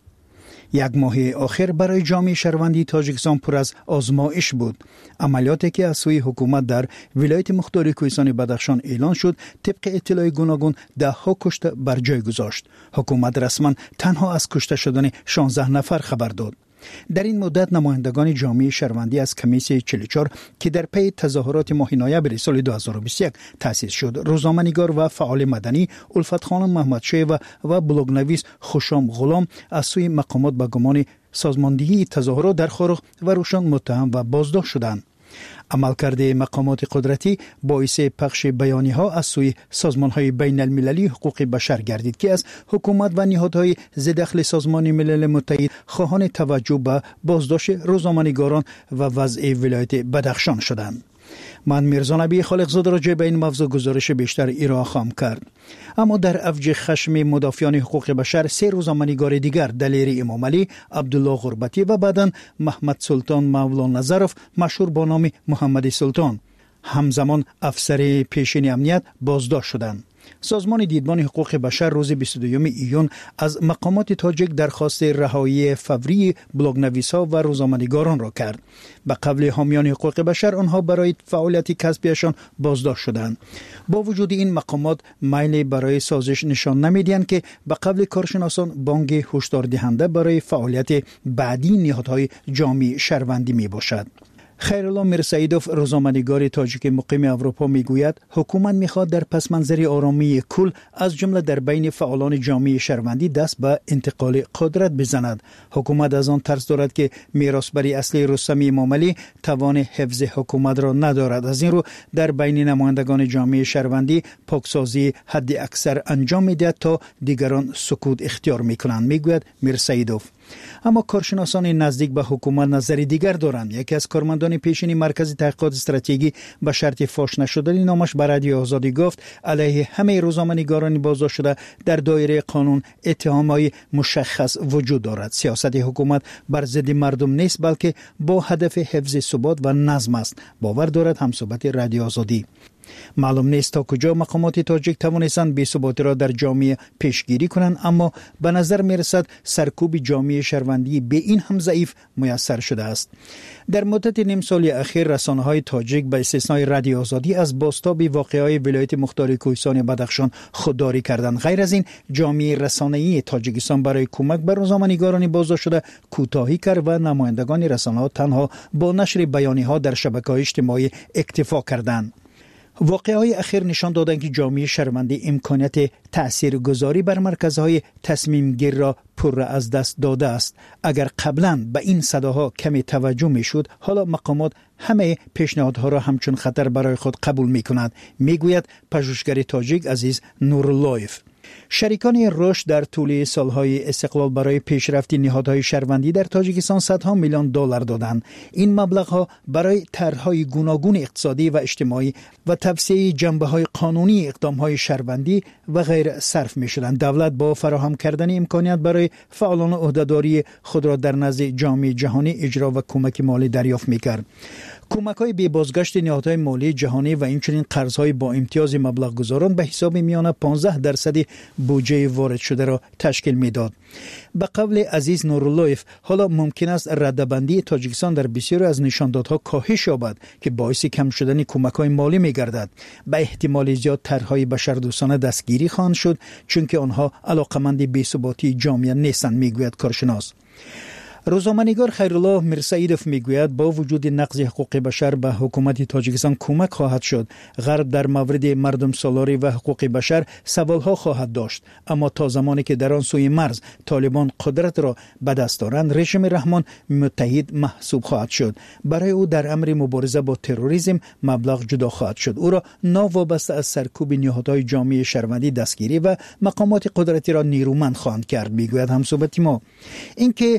یک ماه آخر برای جامعه شهروندی تاجیکستان پر از آزمایش بود. عملیاتی که از سوی حکومت در ولایت مختار کوهستان بدخشان اعلان شد طبق اطلاع گوناگون 10 کشته بر جای گذاشت. حکومت رسما تنها از کشته شدن 16 نفر خبر داد. در این مدت نمایندگان جامعه شهروندی از کمیسیون 44 که در پی تظاهرات ماه نوامبر سال 2021 تأسیس شد، روزنامه‌نگار و فعال مدنی الفت خانم محمدشاه و بلاگ‌نویس خوشام غلام از سوی مقامات به گمان سازماندهی تظاهرات در خارق و روشن متهم و بازداشت شدند. عملکرد مقامات قدرتی باعث پخش بیانیه‌ها از سوی سازمان‌های بین المللی حقوق بشر گردید که از حکومت و نهادهای ذی‌دخل سازمان ملل متحد خواهان توجه به بازداشت روزنامه‌نگاران و وضع ولایت بدخشان شدند. من میرزا نبی خالقزاده راجع به این موضوع گزارش بیشتر ارائه خواهم کرد. اما در اوج خشم مدافعان حقوق بشر 3 روزنامه‌نگار دیگر دلیر امام علی، عبدالله غربتی و بعداً محمد سلطان مولا نظرف مشهور با نام محمد سلطان همزمان افسر پیشین امنیت بازداشت شدند. سازمان دیدبان حقوق بشر روز 22 ایون از مقامات تاجیک درخواست رهایی فوری بلاگ‌نویس‌ها و روزنامه‌نگاران را کرد. به قول حامیان حقوق بشر آنها برای فعالیت کسبیشان بازداشت شدند. با وجود این مقامات میل برای سازش نشان نمیدهند که به قول کارشناسان بانگ هشدار دهنده برای فعالیت بعدی نهادهای جامعه شهروندی می باشد. خیرالله میرسعیدوف روزنامه‌نگار تاجیک مقیم اروپا میگوید حکومت میخواد در پس منظر آرامی کل از جمله در بین فعالان جامعه شهروندی دست به انتقال قدرت بزند. حکومت از آن ترس دارد که میراثبر اصلی رستم امام علی توان حفظ حکومت را ندارد. از این رو در بین نمایندگان جامعه شهروندی پاکسازی حد اکثر انجام میدهد تا دیگران سکوت اختیار میکنند، میگوید میرسعیدوف. اما کارشناسان نزدیک به حکومت نظر دیگر دارند. یکی از کارمندان پیشین مرکز تحقیقات استراتژی به شرط فاش نشدن نامش به رادیو آزادی گفت علیه همه روزنامه‌نگاران بازداشت شده در دایره قانون اتهامات مشخص وجود دارد. سیاست حکومت بر ضد مردم نیست بلکه با هدف حفظ ثبات و نظم است، باور دارد همصحبت رادیو آزادی. معلوم نیست تا کجا مقامات تاجیک توانستند بی‌ثباتی را در جامعه پیشگیری کنند، اما به نظر می‌رسد سرکوب جامعه شهروندی به این هم ضعیف میسر شده است. در مدت نیم سال اخیر رسانه‌های تاجیک به استثنای رادیو آزادی از بازتاب واقعه‌های ولایت مختار کوهستان بدخشان خودداری کردند. غیر از این جامعه رسانه‌ای تاجیکستان برای کمک به روزنامه‌نگاران بازداشت شده کوتاهی کرد و نمایندگان رسانه‌ها تنها با نشر بیانیه‌ها در شبکه‌های اجتماعی اکتفا کردند. واقعه‌های اخیر نشان دادند که جامعه شهروندی امکانیت تاثیرگذاری بر مرکزهای تصمیم گیر را پر از دست داده است. اگر قبلا به این صداها کمی توجه میشد، حالا مقامات همه پیشنهادها را همچون خطر برای خود قبول میکنند، میگوید پژوهشگر تاجیک عزیز نوراللهیف. شریکان رشد در طول سالهای استقلال برای پیشرفت نهادهای شهروندی در تاجیکستان صدها میلیون دلار دادند. این مبلغ‌ها برای طرح‌های گوناگون اقتصادی و اجتماعی و توسعه جنبه‌های قانونی اقدام‌های شهروندی و غیر صرف می‌شدند. دولت با فراهم کردن امکانات برای فعالان عهده‌داری خود را در نزد جامعه جهانی اجرا و کمک مالی دریافت می‌کرد. کمک‌های بی بازگشت نهادهای مالی جهانی و اینچنین قرض‌های با امتیاز مبلغ گذاران به حساب میانه 15% بودجه وارد شده را تشکیل میداد. به قول عزیز نوراللهیف حالا ممکن است ردبندی تاجیکستان در بسیاری از نشاندادها کاهش یابد که باعث کم شدن کمک‌های مالی می‌گردد. به احتمال زیاد طرح‌های بشردوستانه دستگیری خواهند شد چون که آنها علاقمند بی‌ثباتی جامعه نیستند، میگوید کارشناس. روزنامه‌نگار خیرالله میرسعیدوف میگوید با وجود نقض حقوق بشر به حکومت تاجیکستان کمک خواهد شد. غرب در مورد مردم سالاری و حقوق بشر سوالها خواهد داشت، اما تا زمانی که در آن سوی مرز طالبان قدرت را به دست دارند رژیم رحمان متحد محسوب خواهد شد. برای او در امر مبارزه با تروریسم مبلغ جدا خواهد شد. او را ناوابسته از سرکوب نهادهای جامعه شهروندی دستگیری و مقامات قدرتی را نیرومند خواهند کرد، میگوید همصحبت ما. اینکه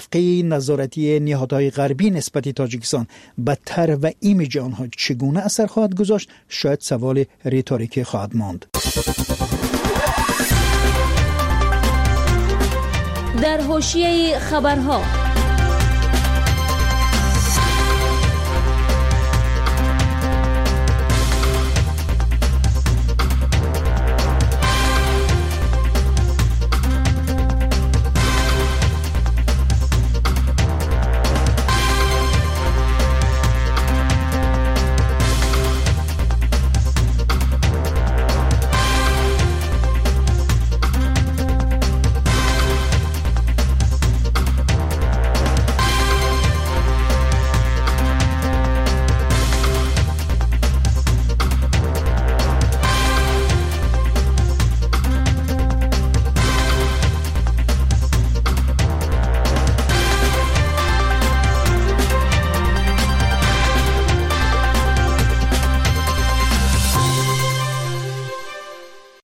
نظارتی نهادهای غربی نسبت تاجیکستان بدتر و ایمیج آنها چگونه اثر خواهد گذاشت شاید سوال ریتوریکی خواهد ماند. در حاشیه خبرها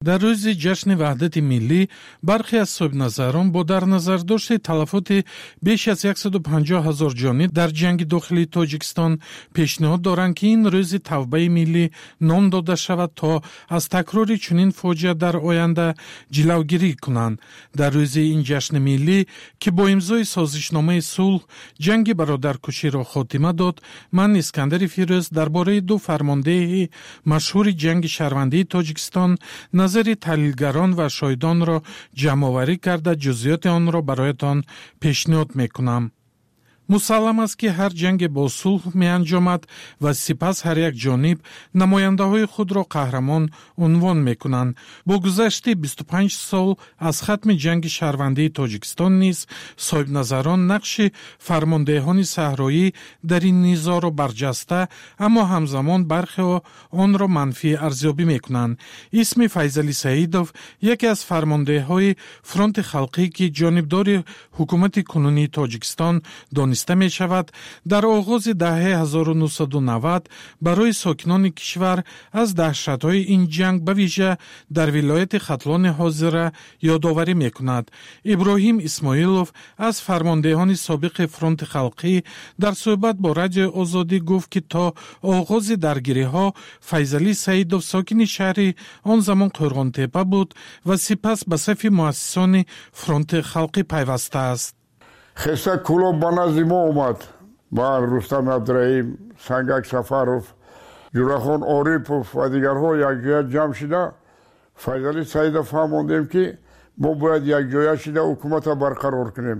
дар рӯзи ҷашни ваҳдати миллӣ бархе аз соҳибназарон бо дар назар дошти талафоти беш аз 150 000 ҷонӣ дар ҷанги дохилии Тоҷикистон пешниҳод доранд ки ин рӯзи тавбаи миллӣ ном дода шавад, то аз такрори чунин фоҷиа дар оянда ҷилавгирӣ кунанд. Дар рӯзи ин ҷашни миллӣ ки бо имзои созишномаи сулҳ ҷанги бародаркуширо хотима дод, ман Искандари Фирӯз дар бораи ду фармондеҳи машҳури ҷанги шаҳрвандии Тоҷикистон назари таҳлилгарон ва шоҳидонро ҷамъоварӣ карда ҷузъиёти онро бароятон пешниҳод мекунам. мусаллам аст ки ҳар ҷанге бо сулҳ меанҷомад ва сипас ҳар як ҷониб намояндаҳои худро қаҳрамон унвон мекунанд. бо гузашти 25 сол аз хатми ҷанги шаҳрвандии Тоҷикистон низ соҳибназарон нақши фармондеҳони саҳроӣ дар ин низоъро барҷаста, аммо ҳамзамон бархеҳо онро манфӣ арзёбӣ мекунанд. исми Файзалӣ Саидов яке аз фармондеҳои фронти халқӣ ки ҷонибдори ҳукумати кунунии Тоҷикистон дониста мешавад, дар оғозидаҳаи 1990 барои сокинони кишвар аз даҳшатҳои ин ҷанг ба вижа дар вилояти Хатлони ҳозира ёдоварӣ мекунад. Иброҳим Исмоилов аз фармондеҳони собиқи фронти халқӣ дар суҳбат бо Радиои Озодӣ гуфт, ки то оғози даргириҳо Файзалӣ Саидов сокини шаҳри он замон Қӯрғонтепа буд ва сипас ба сафи муассисони фронти халқӣ пайваста аст. خیسته کلوب به نزد ما اومد با رستم عبدالرحیم، سنگک سفرов، جوراخان عارفov و دیگرها یک جای جمع شده. فیضلی سعیدov فهماندیم که ما باید یک جای شده حکومت برقرار کنیم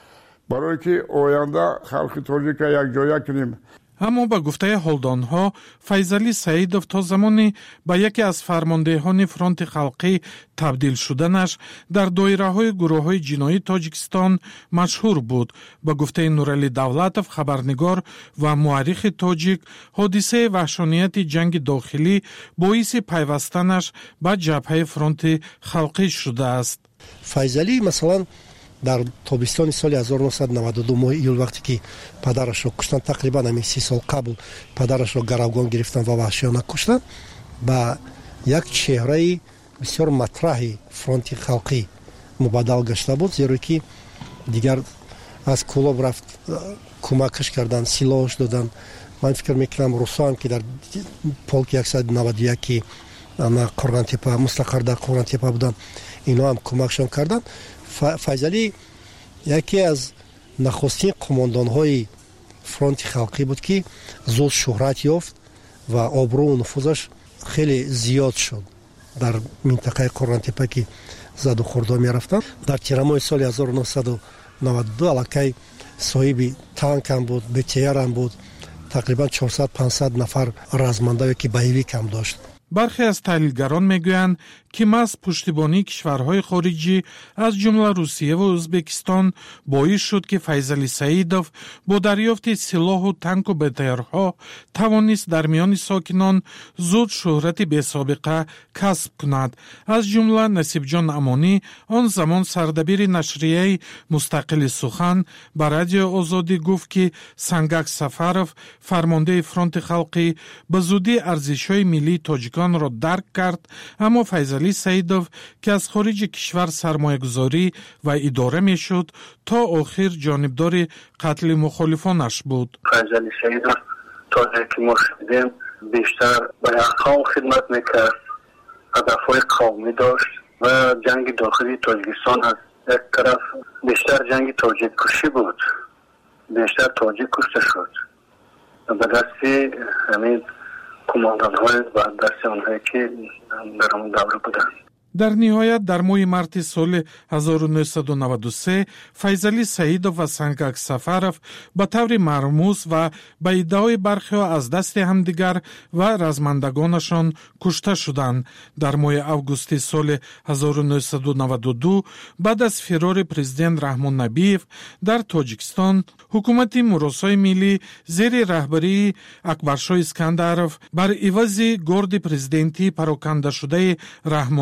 برای که آینده خلق تاجیک یک جای کنیم. аммо ба гуфтаи ҳолдонҳо Файзалӣ Саидов то замони ба яке аз фармондеҳони фронти халқӣ табдил шуданаш дар доираҳои гурӯҳҳои ҷиноии Тоҷикистон машҳур буд. Ба гуфтаи Нуралӣ Давлатов, хабарнигор ва муаррихи тоҷик, ҳодисаи ваҳшонияти ҷанги дохилӣ боиси пайвастанаш ба ҷабҳаи фронти халқӣ шудааст. Файзалӣ масалан дар тобистони соли 1992 моҳи июл вақте ки падарашро куштан, тақрибан ҳамин 30 сол қабл падарашро гаравгон гирифтан ва ваҳшиёна куштан, ба як чеҳраи бисёр матраҳи фронти халқӣ мубаддал гашта буд, зеро ки дигар аз кӯлоб рафт, кӯмакаш кардан, силоҳаш додан. ман фикр мекунам русоам ки дар полки 191 ки Қӯрғонтепа мустақар дар Қӯрғонтепа будан, ино ҳам кӯмакшон кардан. Файзалӣ яке аз нахустин қумондонҳои фронти халқӣ буд ки зуд шӯҳрат ёфт ва обрӯу нуфузаш хеле зиёд шуд дар минтақаи Қӯрғонтепа ки заду хурдо мерафтанд. дар тирамоҳи соли 1992 аллакай соҳиби танкам буд, БТРам буд, тақрибан 400-500 нафар размандаве ки боевикам дошт. бархе аз таҳлилгарон мегӯянд ки маҳз пуштибонии кишварҳои хориҷӣ аз ҷумла Русия ва Ӯзбекистон боис шуд ки Файзалӣ Саидов бо дарёфти силоҳу танку БТРҳо тавонист дар миёни сокинон зуд шӯҳрати бесобиқа касб кунад. аз ҷумла Насибҷон Амонӣ, он замон сардабири нашрияи Мустақили Сухан, ба Радиои Озодӣ гуфт ки Сангак Сафаров, фармондеи фронти халқӣ, ба зудӣ арзишҳои миллии тоҷиконро дарк кард, аммо Файзалӣ Саидов ки аз хориҷи кишвар сармоягузорӣ ва идора мешуд, то охир ҷонибдори қатли мухолифонаш буд. Файзалӣ Саидов то ҷое ки мо шудем бештар ба як қавм хидмат мекард, ҳадафҳои қавмӣ дошт ва ҷанги дохилии Тоҷикистон аз як тараф бештар ҷанги тоҷиккушӣ буд, бештар тоҷик кушта шуд ба дасти ҳамин кумондонҳои ва дасти онҳое ки дар он давра буданд. дар ниҳоят дар моҳи марти соли 1993 Файзалӣ Саидов ва Сангак Сафаров ба таври мармуз ва ба иддаои бархеҳо аз дасти ҳамдигар ва размандагонашон кушта шуданд. дар моҳи августи соли 1992 баъд аз фирори президент Раҳмон Набиев дар Тоҷикистон, ҳукумати Муросои миллӣ зери раҳбарии Акбаршоҳ Искандаров бар ивази горди президентии парокандашудаи Раҳмон Набиев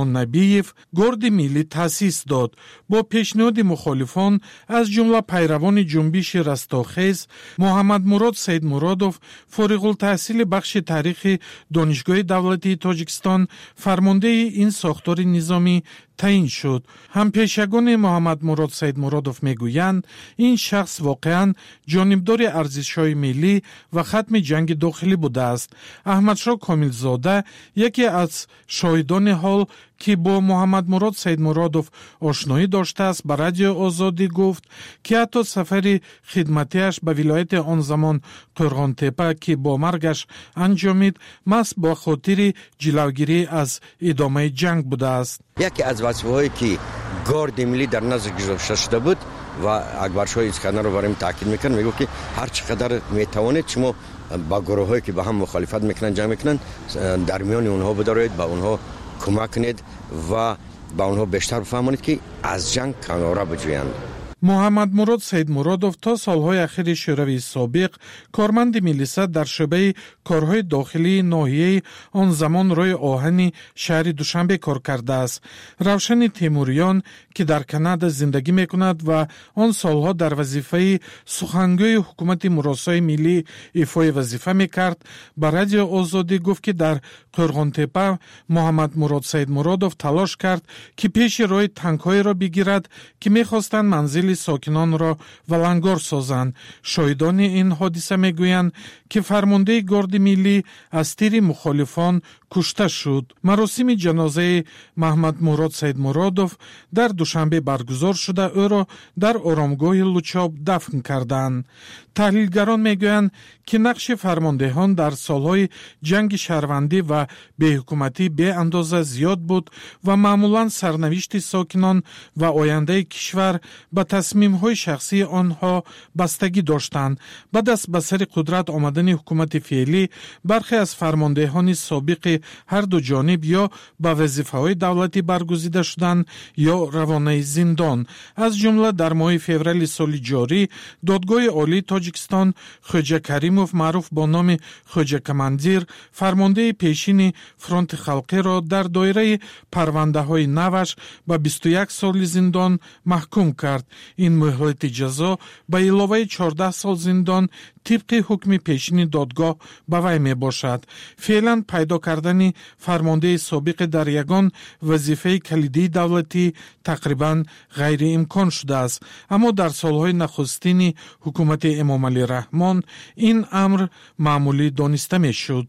Алиев горди миллӣ таъсис дод. бо пешниҳоди мухолифон аз ҷумла пайравони ҷунбиши растохез Муҳаммадмурод Саидмуродов фориғултаҳсили бахши таърихи донишгоҳи давлатии Тоҷикистон фармондаи ин сохтори низомӣ таъин шуд. ҳампешагони Муҳаммадмурод Саидмуродов мегӯянд, ин шахс воқеан ҷонибдори арзишҳои миллӣ ва хатми ҷанги дохилӣ будааст. Аҳмадшо Комилзода яке аз шоҳидони ҳол ки бо Муҳаммадмурод Саидмуродов ошноӣ доштааст ба Радио Озодӣ гуфт, ки ҳатто сафари хидматиаш ба вилояти он замон Қӯрғонтепа ки бо маргаш анҷомид маҳз ба хотири ҷилавгирӣ аз идомаи ҷанг будааст. яке аз вазифаҳое ки горди миллӣ дар назр гузошта шуда буд ва Акбаршоҳ Искандаров барои ин таъкид мекард, мегӯфт ки ҳар чӣ қадар метавонед шумо ба гурӯҳҳое ки ба ҳам мухолифат мекунанд ҷанг мекунанд дар миёни онҳо бидароед, ба онҳо кӯмак кунед ва ба онҳо бештар бифаҳмонед ки аз ҷанг канора биҷӯянд. Муҳаммадмурод Саидмуродов то солҳои ахири шӯравии собиқ корманди миллисат дар шӯъбаи корҳои дохилии ноҳияи он замон рӯи оҳани шаҳри Душанбе кор кардааст. Равшани Темурён ки дар Канада зиндагӣ мекунад ва он солҳо дар вазифаи сухангӯи ҳукумати муросои миллӣ ифои вазифа мекард, ба Радио Озодӣ гуфт, ки дар Қӯрғонтепа Муҳаммадмурод Саидмуродов талош кард, ки пеши роҳи танкҳоеро бигирад, ки мехостанд манзили сокинонро валангор созанд. Шоҳидони ин ҳодиса мегӯянд, ки фармондаи горди миллӣ аз тири мухолифон кушта шуд. маросими ҷанозаи Маҳмадмурод Саидмуродов дар Душанбе баргузор шуда, ӯро дар оромгоҳи Лучоб дафн карданд. таҳлилгарон мегӯянд, ки нақши фармондеҳон дар солҳои ҷанги шаҳрвандӣ ва беҳукуматӣ беандоза зиёд буд ва маъмулан сарнавишти сокинон ва ояндаи кишвар ба тасмимҳои шахсии онҳо бастагӣ доштанд. баъд аз ба сари қудрат омадани ҳукумати феълӣ, бархе аз фармондеҳони собиқи ҳарду ҷониб ё ба вазифаҳои давлатӣ баргузида шуданд ё равонаи зиндон. аз ҷумла дар моҳи феврали соли ҷорӣ додгоҳи олии Тоҷикистон Хоҷа Каримов, маъруф бо номи Хоҷа Командир, фармондаи пешини фронти халқиро дар доираи парвандаҳои наваш ба 21 соли зиндон маҳкум кард. ин муҳлати ҷазо ба иловаи 14 сол зиндон тибқи ҳукми пешини додгоҳ ба вай мебошад. феълан пайдо кардани фармондаи собиқе дар ягон вазифаи калидии давлатӣ тақрибан ғайриимкон шудааст, аммо дар солҳои нахустини ҳукумати Эмомалӣ Раҳмон ин амр маъмулӣ дониста мешуд.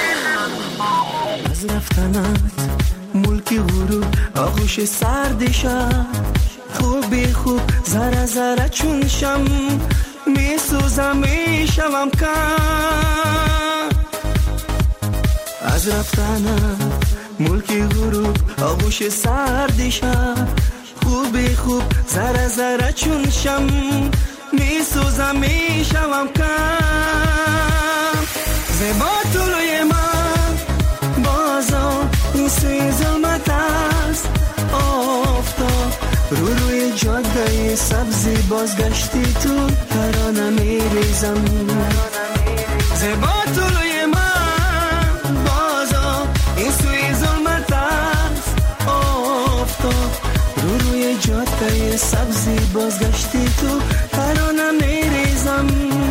аз рафтанат мулки ғуруб оғӯши сарди шаб хуби хуб зара зара чун шам месӯзам мешавам кам. аз рафтанат мулки ғуруб оғӯши сарди шаб хуби хуб зара зара чун шам месӯзам мешавам кам. зебо тулӯи ман бозо ин сӯи зулмат аст офтоб рӯи ҷоддаи сабзи бозгашти ту тарона мерезам. зебо тулӯи ман бозо ин сӯи зулмат аст офтоб рӯи ҷоддаи сабзи бозгашти ту тарона мерезам.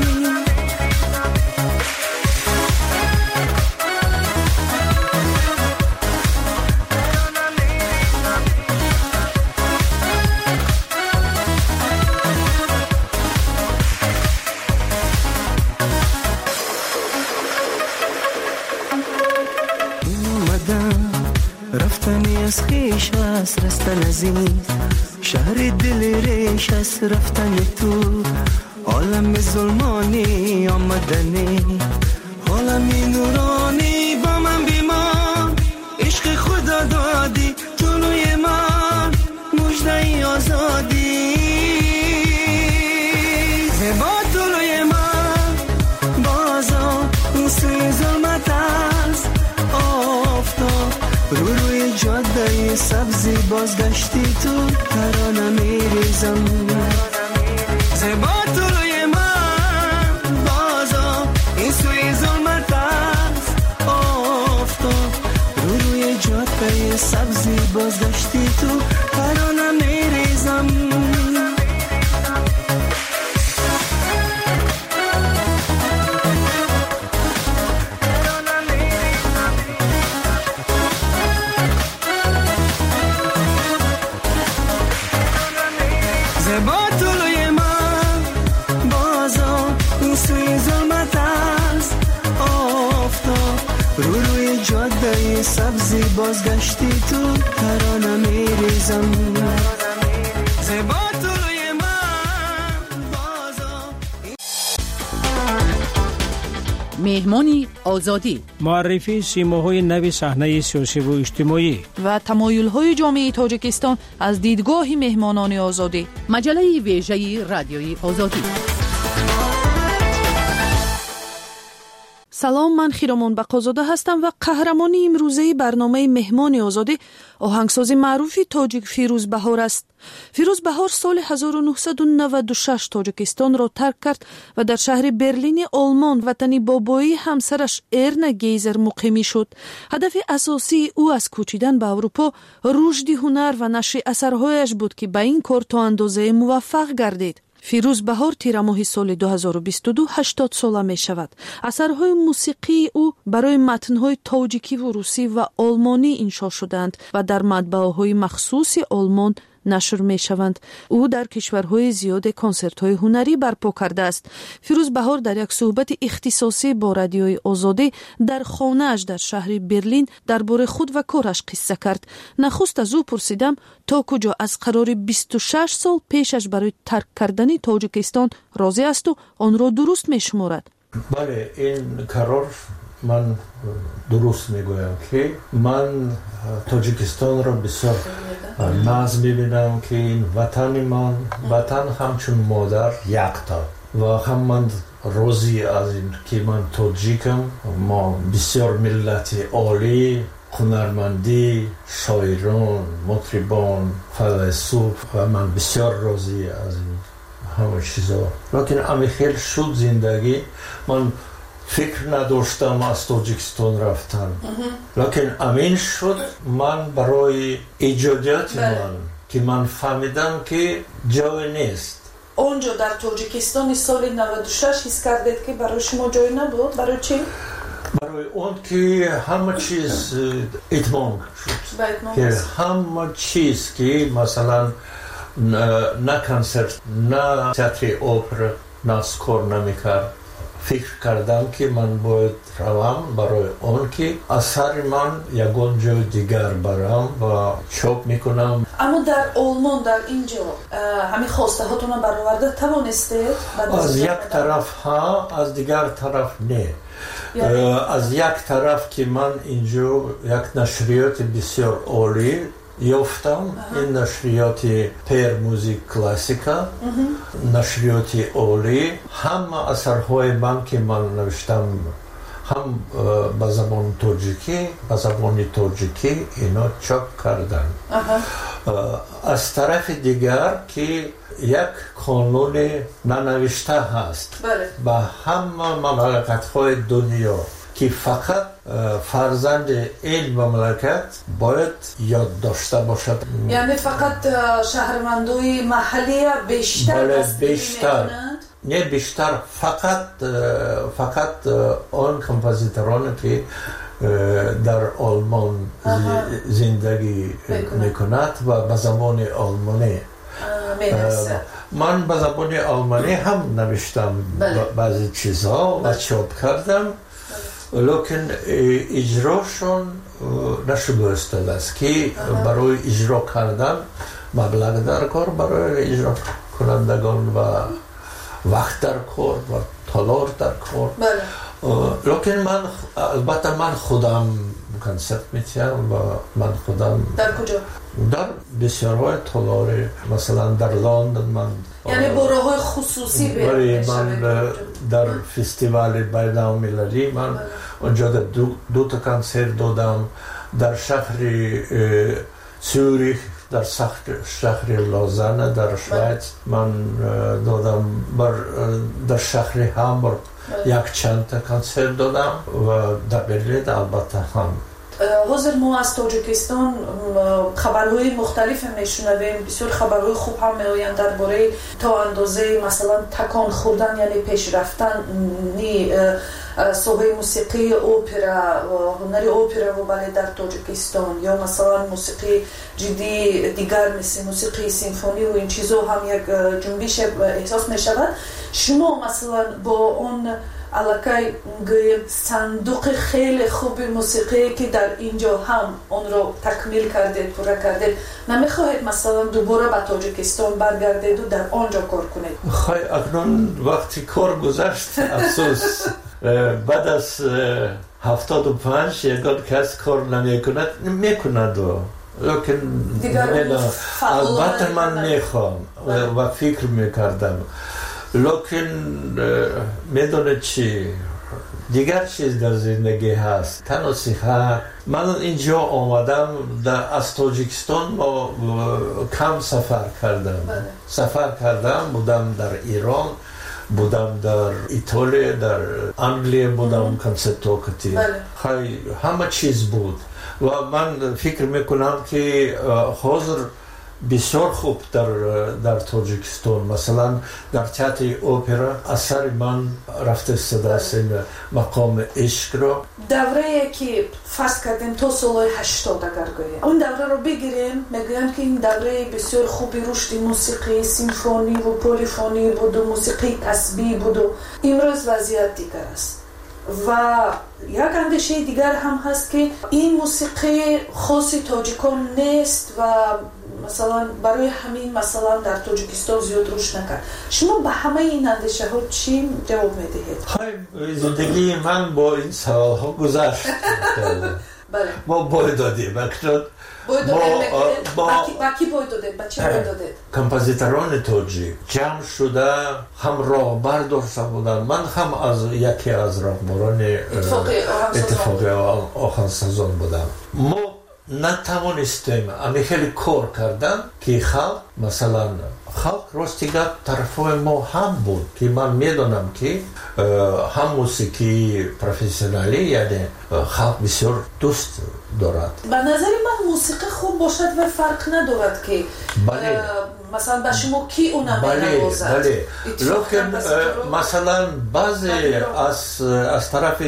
رفتنی از خیش است رستن از این شهر دل ریش است رفتن تو عالم ظلمانی آمدنی عالمی نورانی با من بیمان عشق خدا دادی جلوی من مژده آزادی. زیبا جلوی من بازا این سوی ظلمت است آفتاب روی جاده سبزی بازگشتی تو ترانه میریزم. زیبا طلوی من بازا این سوی ظلمت است آفتاب روی جاده سبزی بازگشتی روی جاده سبزی بازگشتی تو ترانه میریزم زیبا طلوی من بازا. مهمانی آزادی، معرفی سیماهای نوی صحنه سیاسی و اجتماعی و تمایل‌های جامعه تاجیکستان از دیدگاه مهمانان آزادی. مجله ویژه رادیوی آزادی. سلام، من خیرمان بقازاده هستم و قهرمانی امروزه برنامه مهمان آزادی آهنگساز معروفی تاجیک فیروز بهار است. فیروز بهار سال 1996 تاجیکستان را ترک کرد و در شهر برلین آلمان وطن بابایی همسرش ارنا گیزر مقیمی شد. هدف اساسی او از کوچیدن به اروپا رشد هنر و نشر اثرهایش بود که به این کار تا اندازه موفق گردید. فیروز بهار تیر ماه سال 2022 80 ساله می شود. اثرهای موسیقی او برای متنهای تاجیکی و روسی و آلمانی انشا شدند و در مطبعه‌های مخصوص آلمان نشر می شوند. او در کشورهای زیاد کنسرت‌های هنری برپا کرده است. فیروز بهار در یک صحبت اختصاصی با رادیوی آزادی در خانه‌اش در شهر برلین درباره خود و کارش قصه کرد. نخست از او پرسیدم تا کجا از قرار 26 سال پیشش برای ترک کردن تاجیکستان راضی است و آن را درست می شمارد. بله، این قرار من درست میگویم که من تاجیکستان را بسیار ناز میبینم که این وطن من، وطن همچون مادر یکتا و هم من راضی از این که من تاجیکم. ما بسیار ملت عالی، هنرمندی، شاعران، مطربان، فیلسوف و من بسیار راضی از این همه چیزا. لیکن امی خیلی شد زندگی من فکر نداشتم از تاجیکستان رفتن، لیکن امین شد من برای ایجادیات من که من فهمیدم که جای نیست. اونجا در تاجیکستان سال 96 حس کردید که برای شما جای نبود؟ برای چی؟ برای اون که همه چیز اتمام شد، که همه چیز که مثلا نه کنسرت، نه تئاتر اپرا، نه سکور نمیکرد. فکر کردم که من باید روم برای اون که اثر من یکون جای دیگر برم و چاپ میکنم. اما در آلمان در اینجا همین خواسته هاتون برآورده توانستید؟ از یک طرف ها، از دیگر طرف نه. از یک طرف که من اینجا یک نشریات بسیار عالی یافتم، این نشریات پیر موزیک کلاسیکا، نشریات عالی، همه اثرهای من که من نوشتم هم به زبان تاجیکی، به زبان تاجیکی اینا چاپ کردن. از طرف دیگر که یک قانون ننوشته هست به همه مملکت‌های دنیا که فقط فرزند این مملکت باید یاد داشته باشد. یعنی فقط شهروندای محلی بیشتر میکنند؟ نه بیشتر، فقط آن کمپوزیتورانی که در آلمان زندگی میکند و به زبان آلمانی. من به زبان آلمانی هم نوشتم بعضی چیزها و چاپ کردم، لیکن اجراشون نشده است که برای اجرا کردن مبلغ در کار برای اجرا کنندگان و وقت در کار و تالار در کار. لیکن من البته من خودم کنسرت میتیم و من خودم در کجا؟ در بسیارهای تالار، مثلا در لندن من، یعنی باره‌های خصوصی من در فستیوال بین‌المللی من اونجا دو تا کنسرت دادم. در شهر زوریخ، در شهر لوزان در شویتس من دادم، در شهر هامبورگ یک چند تا کنسرت دادم و در برلین البته هم. حاضر ما از تاجیکستان خبرهای مختلف میشنویم، بسیار خبرهای خوب هم میآیند درباره تا اندازه مثلا تکان خوردن یعنی پیش رفتن صحبه موسیقی اپرا و هنر اپرا و بالت در تاجیکستان، یا مثلا موسیقی جدی دیگر مثل موسیقی سیمفونی و این چیزا هم یک جنبش احساس می شود. شما مثلا با اون الکی گویم صندوق خیلی خوبی موسیقی که در اینجا هم اون رو تکمیل کردید، پورا کردید، نمیخواهید مثلا دوباره به تاجیکستان برگردید و در آنجا کار کنید؟ خواهی اکنون وقتی کار گذشت افسوس بعد از 75 یکان کس کار نمیکند لیکن البته من میخوام و فکر میکردم، لیکن میدونید چی دیگر چیز در زندگی هست، تنها صحت. من اینجا آمدم از تاجیکستان کم سفر کردم بودم در ایران، بودم در ایتالیا، در انگلیه بودم کنسرتوکتی، همه چیز بود و من فکر میکنم که حاضر بسیار خوب در تاجیکستان، مثلا در تئاتر اپرا اثر من رفته است مقام عشق را، دوره که فرض کردیم تا سال 80 اگر گویم اون دوره رو بگیریم، میگویم که این دوره بسیار خوبی رشد موسیقی سیمفونی و پلیفونی بود و موسیقی کسبی بود و امروز وضعیت دیگر است. و یک اندیشه دیگر هم هست که این موسیقی خاص تاجیکان نیست و مثلا برای همین مثلا در تاجیکستان زیاد رشد نکرد. شما به همه این اندیشه ها چی جواب میدهید؟ زندگی من با این سوال ها گذشت. ما باید دادیم با کی باید دادید؟ با چی باید دادید؟ کمپوزیتران تاجیک جمع شده هم راه داشته بودن، من هم از یکی از راهبران اتفاقی آهنگسازان بودم. ما نتوانستیم خیلی کار کردن که خلق مثلا خلق راستیگه طرفای ما هم بود که من میدونم که هم موسیقی پروفسیونالی یعنی خلق بسیار دوست دارد. به نظر من موسیقی خوب باشد و فرق ندارد که مثلا به شما کی اونم بنوازد. لیکن مثلا بعضی از طرف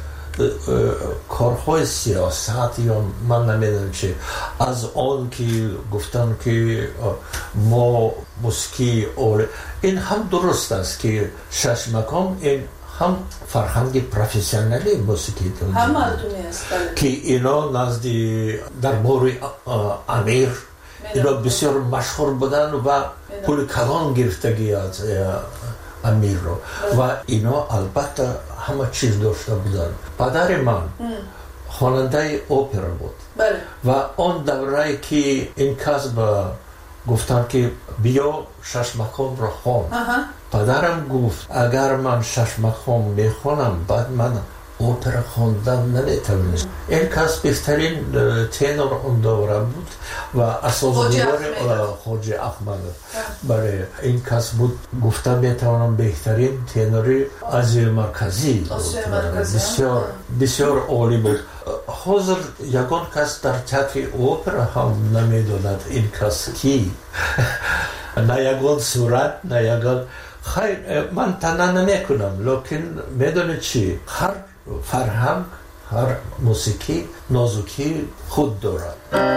کارهای سیاست یا من نمیدونم چه از آن که گفتن که ما موسیقی این هم درست است که شش مقام این هم فرهنگ پروفسیونالی موسیقی هم مردمی است که اینا نزدی در بور امیر اینا بسیار مشهور بودن و پول کلان گرفتگی از امیر رو و اینا البته همه چیز داشته بودن. پدر من خواننده اپرا بود و اون دوره که این کس گفتن که بیا شش مقام رو خوان، پدرم گفت اگر من شش مقام میخوانم بعد من اپرا خواندن نمیتونم. این کس بهترین تنور اون دوره بود و اساسدار خواجه احمد برای این کس بود. گفتم میتونم بهترین تنوری آسیا مرکزی بسیار بسیار عالی بود. حاضر یگان کس در تئاتر اپرا هم نمیدوند این کس کی نه یگان صورت نه یگان خیر من تنها نمیکنم، لیکن میدونید چی هر فرهنگ هر موسیقی نازکی خود دارد.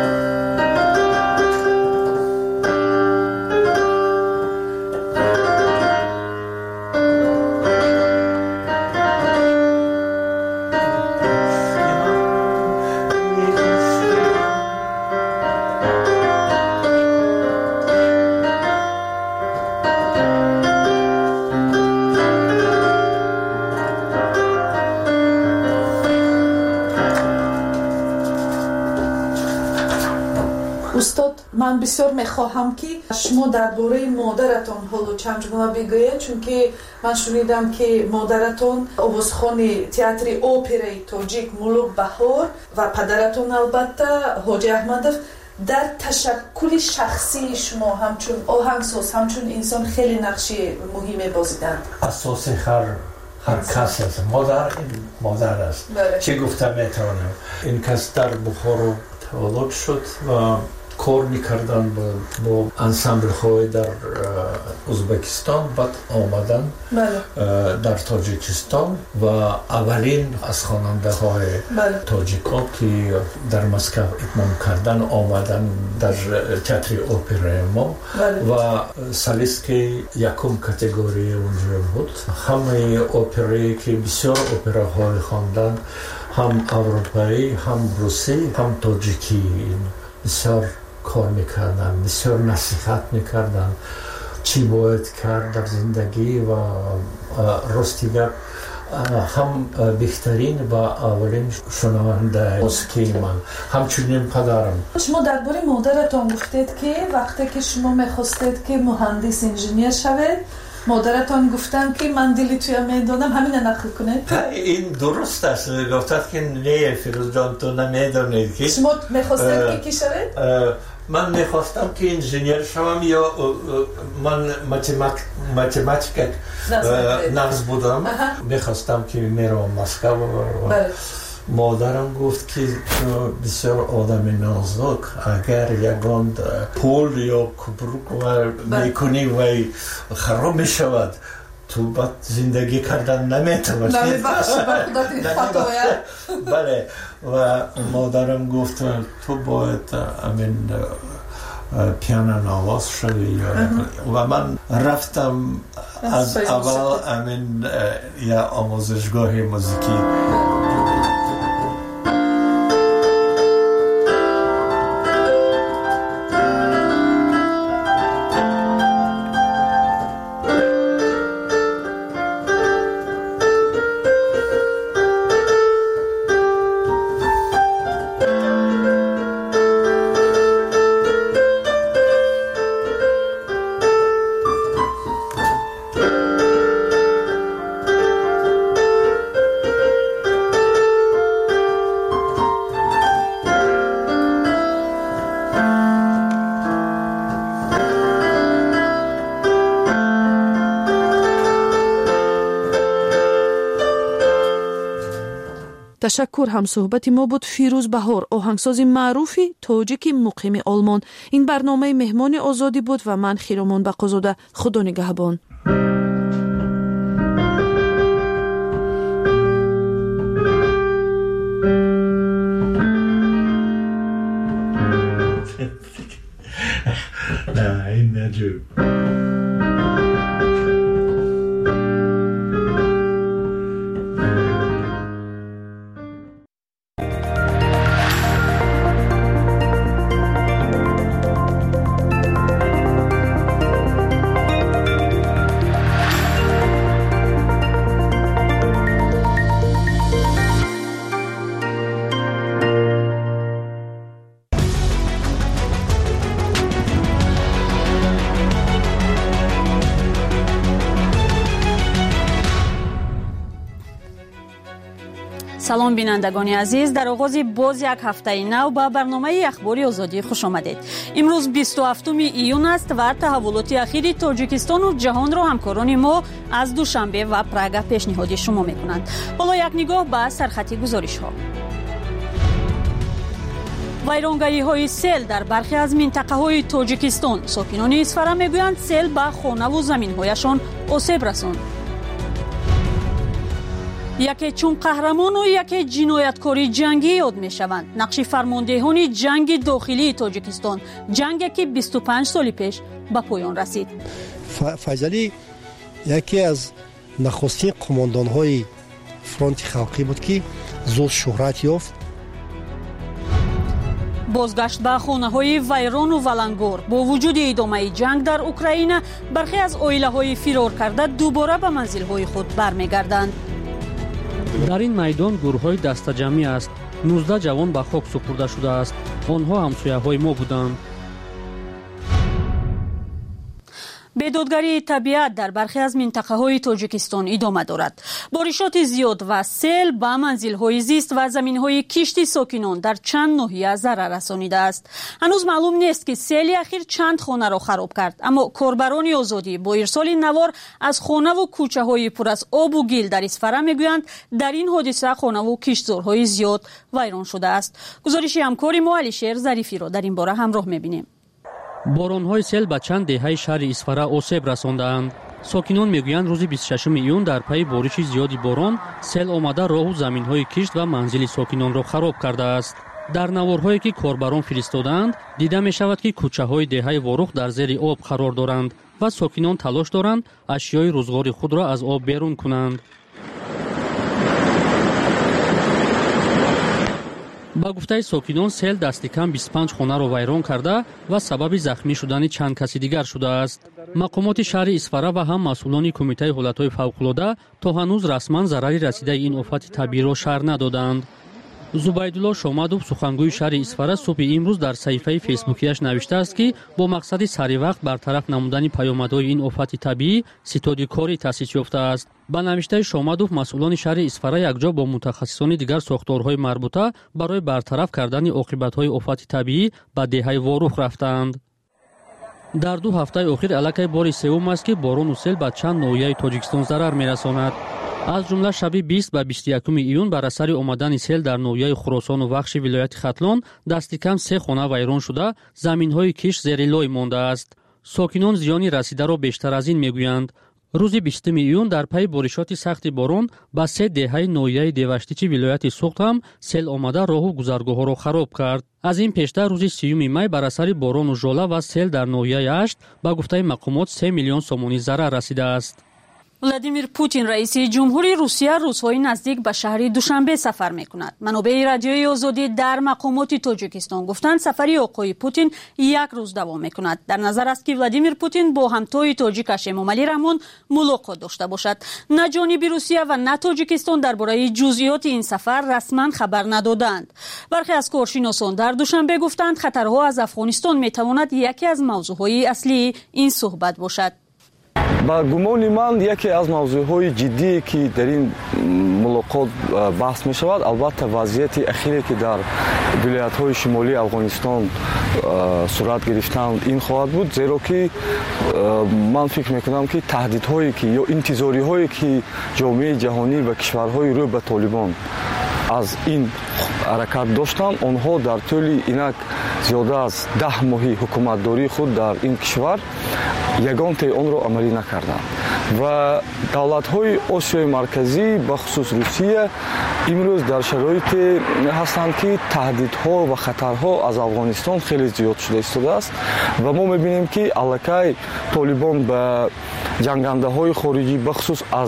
استاد من بسیار میخواهم که شما درباره مادرتان حالا چند جمله بگویید، چون که من شنیدم که مادرتان آوازخوان تئاتر اپرای تاجیک ملوک بهار و پدرتان البته حاجی احمدов در تشکل شخصی شما همچون آهنگساز همچون انسان خیلی نقش مهمی بازیدند. اساس هر کس است. مادر این مادر است. چه گفتم میتونم این کس در بخارا تولد شد و کار میکردن با انسامبل های در ازبکستان، بعد آمدن در تاجیکستان و اولین از خواننده های تاجیکان که در مسکو اتمام کردن آمدن در تئاتر اپرای ما و سالیست که یکم کاتگوری اونجا بود. همه اپرایی که بسیار اپراهای خواندن، هم اروپایی، هم روسی، هم تاجیکی، بسیار کار میکردن، بسیار نصیحت میکردن چی باید کرد در زندگی و راستیگر هم بهترین و اولین شنونده موسیقی من، همچنین پدرم. شما درباره مادرتان گفتید که وقتی که شما میخواستید که مهندس انجینیر شوید، مادرتان گفتن که من دلی توی میدونم همین نقل کنید؟ این درست است. گفتند که نه فیروز جان تو نمیدونید که شما میخواستید که کی شوید؟ من میخواستم که انجینیر شوم یا من ماتماتیک نقص بودم. میخواستم که میرم مسکو. مادرم گفت که بسیار آدم نازک، اگر یگان پول یا کبروک میکنی و خراب میشود تو بعد زندگی کردن نمیتونی. بله. و مادرم گفت تو باید امین پیانو نواز شدی و من رفتم از اول امین یا آموزشگاه موسیقی. تشکر. هم صحبت ما بود فیروز بهار، آهنگساز معروفی تاجیک مقیم آلمان. این برنامه مهمان آزادی بود و من خیرامان بقازاده. خدا نگهبان. نه این نجوب. سلام بینندگان عزیز، در آغاز باز یک هفته نو با برنامه اخباری آزادی خوش آمدید. امروز 27 ایون است و تحولات اخیر تاجیکستان و جهان را همکاران ما از دوشنبه و پراگ پیشنهاد شما میکنند. حالا یک نگاه به سرخط گزارش ها. ویرانگری های سیل در برخی از منطقه های تاجیکستان. ساکنان اسفره میگویند سیل به خانه و زمین هایشان آسیب رساند. یکی چون قهرمان و یکی جنایتکاری جنگی یاد می شوند. نقش فرماندهان جنگ داخلی تاجیکستان، جنگی که 25 سال پیش به پایان رسید. فیضلی یکی از نخستین قماندان های فرانت خلقی بود که زود شهرت یافت. بازگشت به خانه های ویران و ولنگار. با وجود ادامه جنگ در اوکراین، برخی از عائله های فرار کرده دوباره به منزل های خود برمیگردند. در این میدان گروه‌های دسته‌جمعی است. 19 جوان به خاک سپرده شده است. آنها همسایه‌های ما بودند. بدودگری طبیعت در برخی از منطقه‌های تاجیکستان ادامه دارد. بارشات زیاد و سیل به منزل‌های زیست و زمین‌های کشتی ساکنان در چند ناحیه ضرر رسانیده است. هنوز معلوم نیست که سیل اخیر چند خانه را خراب کرد، اما کاربران آزادی با ارسال نوار از خانه و کوچه‌های پر از آب و گل در اسفره میگویند در این حادثه خانه و کشتزارهای زیاد ویران شده است. گزارش همکار ما علیشیر ظریفی را در این باره همراه می‌بینیم. باران‌های سیل به چند دهه شهر اسفره آسیب رساندند. ساکنان میگویند روز 26 ایون در پی بارش زیادی باران سیل آمده راه و زمین‌های کشت و منزل ساکنان را خراب کرده است. در نوارهایی که کاربران فرستادند دیده می‌شود که کوچه‌های دهه واروخ در زیر آب قرار دارند و ساکنان تلاش دارند اشیای روزگاری خود را از آب بیرون کنند. با گفته ساکنان سیل دست کم 25 خانه را ویران کرده و سبب زخمی شدن چند کسی دیگر شده است. مقامات شهر اسفره و هم مسئولان کمیته حالت‌های فوق‌العاده تا هنوز رسما ضرری رسیده این آفت طبیعی را شرح ندادند. زبیدالله شامادوف سخنگوی شهر اسفره صبح امروز در صفحه فیسبوکیش نوشته است که با مقصد سری وقت برطرف نمودن پیامدهای این آفت طبیعی ستاد کاری تأسیس یافته است. با نوشته شامادوف مسئولان شهر اسفره یکجا با متخصصان دیگر ساختارهای مربوطه برای برطرف کردن عاقبت‌های آفت طبیعی به دهه واروخ رفتند. در 2 هفته اخیر علاقه بار سوم است که باران و سیل به چند ناحیه تاجیکستان ضرر می‌رساند. از جمله شب 20 و 21 ایون بر اثر آمدن سیل در ناحیه خراسان و وخش ولایت ختلان دست کم 3 خانه ویران شده، زمین‌های کشت زیر لای مانده است. ساکنان زیانی رسیده را بیشتر از این میگویند. روز 20 ایون در پی بارشات سخت باران با 3 دهه ناحیه دیوشتیچی ولایت سوخت هم سیل آمده راه و گذرگاه‌ها را خراب کرد. از این پیشتر روز 30 می بر اثر باران و ژوله و سیل در ناحیه 8 با گفته مقامات 3 میلیون سومانی ضرر رسیده است. ولادیمیر پوتین رئیس جمهوری روسیه روزهای نزدیک به شهر دوشنبه سفر می‌کند. منابع رادیوی آزادی در مقامات تاجیکستان گفتند سفری آقای پوتین 1 روز دوام می‌کند. در نظر است که ولادیمیر پوتین با همتای تاجیکش امامعلی رحمون ملاقات داشته باشد. نه جانب روسیه و نه تاجیکستان درباره جزئیات این سفر رسما خبر ندادند. برخی از کارشناسان در دوشنبه گفتند خطرها از افغانستان می‌تواند یکی از موضوعهای اصلی این صحبت باشد. با گمان من یکی از موضوعهای جدی که در این ملاقات بحث می شود البته وضعیت اخیری که در ولایت‌های شمالی افغانستان صورت گرفتند این خواهد بود، زیرا که من فکر میکنم که تهدیدهایی که یا انتظاری‌هایی که جامعه جهانی و کشورهای روی به طالبان از این حرکت داشتند، آنها در طول اینک زیاده از 10 ماهی حکومتداری خود در این کشور یگان آن را عملی نکردند و دولت‌های آسیای مرکزی به خصوص روسیه امروز در شرایط هستند که تهدیدها و خطرها از افغانستان خیلی زیاد شده ایستاده است و ما می‌بینیم که الکی طالبان به جنگنده‌های خارجی به خصوص از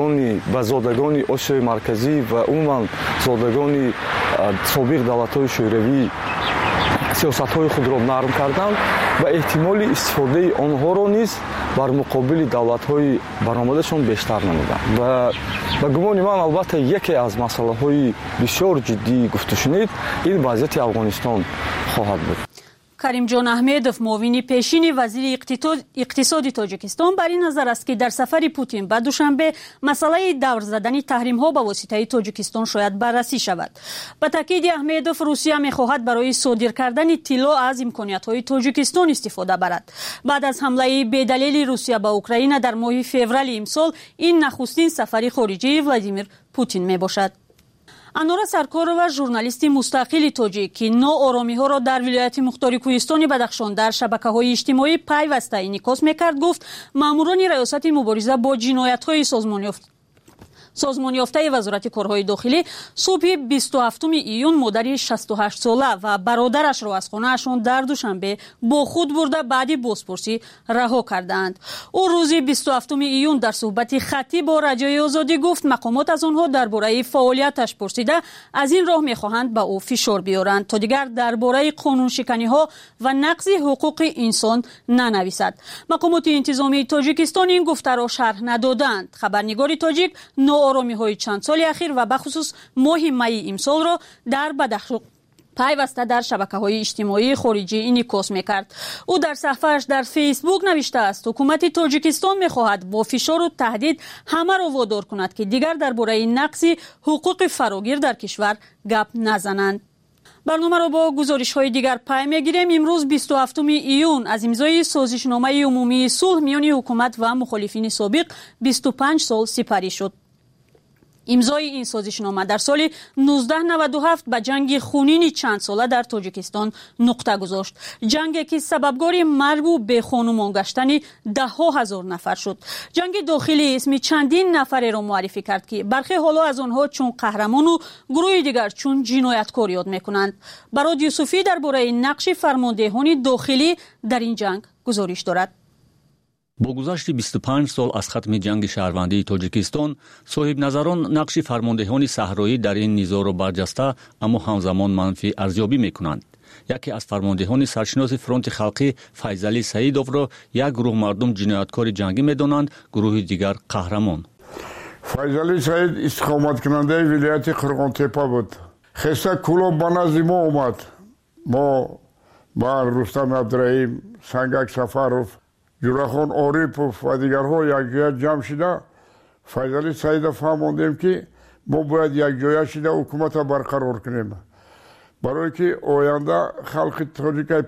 زادگان آسیای مرکزی و عموما زادگان سابق دولت‌های شوروی سیاست‌های خود را نرم کردند و احتمال استفاده آنها را نیز بر مقابل دولت‌های برآمدشان بیشتر نمودند و به گمان من البته یکی از مسائل‌های بسیار جدی گفته شنید این وضعیت افغانستان خواهد بود. کریم جان احمدوف معاون پیشین وزیر اقتصاد تاجیکستان بر این نظر است که در سفر پوتین به دوشنبه مسئله دور زدن تحریم ها به واسطه تاجیکستان شاید بررسی شود. به تاکید احمدوف روسیه می‌خواهد برای صادر کردن طلا از امکانات های تاجیکستان استفاده برد. بعد از حمله بی‌دلیل روسیه به اوکراین در ماه فوریه امسال این نخستین سفر خارجی ولادیمیر پوتین میباشد. انورا سرکارова ژورنالیست مستقل تاجیک که ناآرامی‌ها را در ولایت مختار کوهستان بدخشان در شبکه‌های اجتماعی پیوسته انعکاس می‌کرد گفت ماموران ریاست مبارزه با جنایت‌های سازمان یافته وزارت کارهای داخلی صبح 27 ایون مادر 68 ساله و برادرش را از خانه‌شان در دوشنبه با خود برده بعد بازپرسی رها کردند. او روز 27 ایون در صحبت خطی با رادیوی آزادی گفت مقامات از آنها درباره فعالیتش پرسیده از این راه می‌خواهند به او فشار بیارند تا دیگر درباره قانون شکنی‌ها و نقض حقوق انسان ننویسد. مقامات انتظامی تاجیکستان این گفته را شرح ندادند. خبرنگار تاجیک آرامی‌های چند سال اخیر و بخصوص ماه می امسال را در پیوسته در شبکه‌های اجتماعی خارجی انعکاس می‌کرد. او در صفحه‌اش در فیسبوک نوشته است حکومت تاجیکستان می‌خواهد با فشار و تهدید همه را وادار کند که دیگر درباره نقض حقوق فراگیر در کشور گپ نزنند. برنامه را با گزارش‌های دیگر پی می‌گیریم. امروز 27 ایون از امضای سازشنامه عمومی صلح میان حکومت و مخالفین سابق 25 سال سپری شد. امضای این سازشنامه در سال 1997 به جنگ خونین چند ساله در تاجیکستان نقطه گذاشت. جنگی که سببگار مرگ و بی‌خانمان گشتن ده‌ها هزار نفر شد. جنگ داخلی اسم چندین نفر را معرفی کرد که برخی حالا از آنها چون قهرمان و گروه دیگر چون جنایتکار یاد می‌کنند. براد یوسفی درباره نقش فرماندهان داخلی در این جنگ گزارش دارد. با گذشت 25 سال از ختم جنگ شهروندی تاجیکستان، صاحب نظران نقش فرماندهان صحرایی در این نزاع را برجسته اما همزمان منفی ارزیابی می‌کنند. یکی از فرماندهان سرشناس فرانت خلقی فیضعلی سعیدوف را یک گروه مردم جنایتکار جنگی می‌دانند، گروه دیگر قهرمان. فیضعلی سعید استقامت کننده ولایت قرغانتپه بود. خسته کلوب بنازیمو اومد. ما با رستم عبدالرحیم، سنگک سفروف، جوراخان عارفوف و دیگرها یک جای جمع شده فیضعلی سعیدوف فهماندیم که ما باید یک جای شده حکومت را برقرار کنیم برای که آینده خلق تاجیک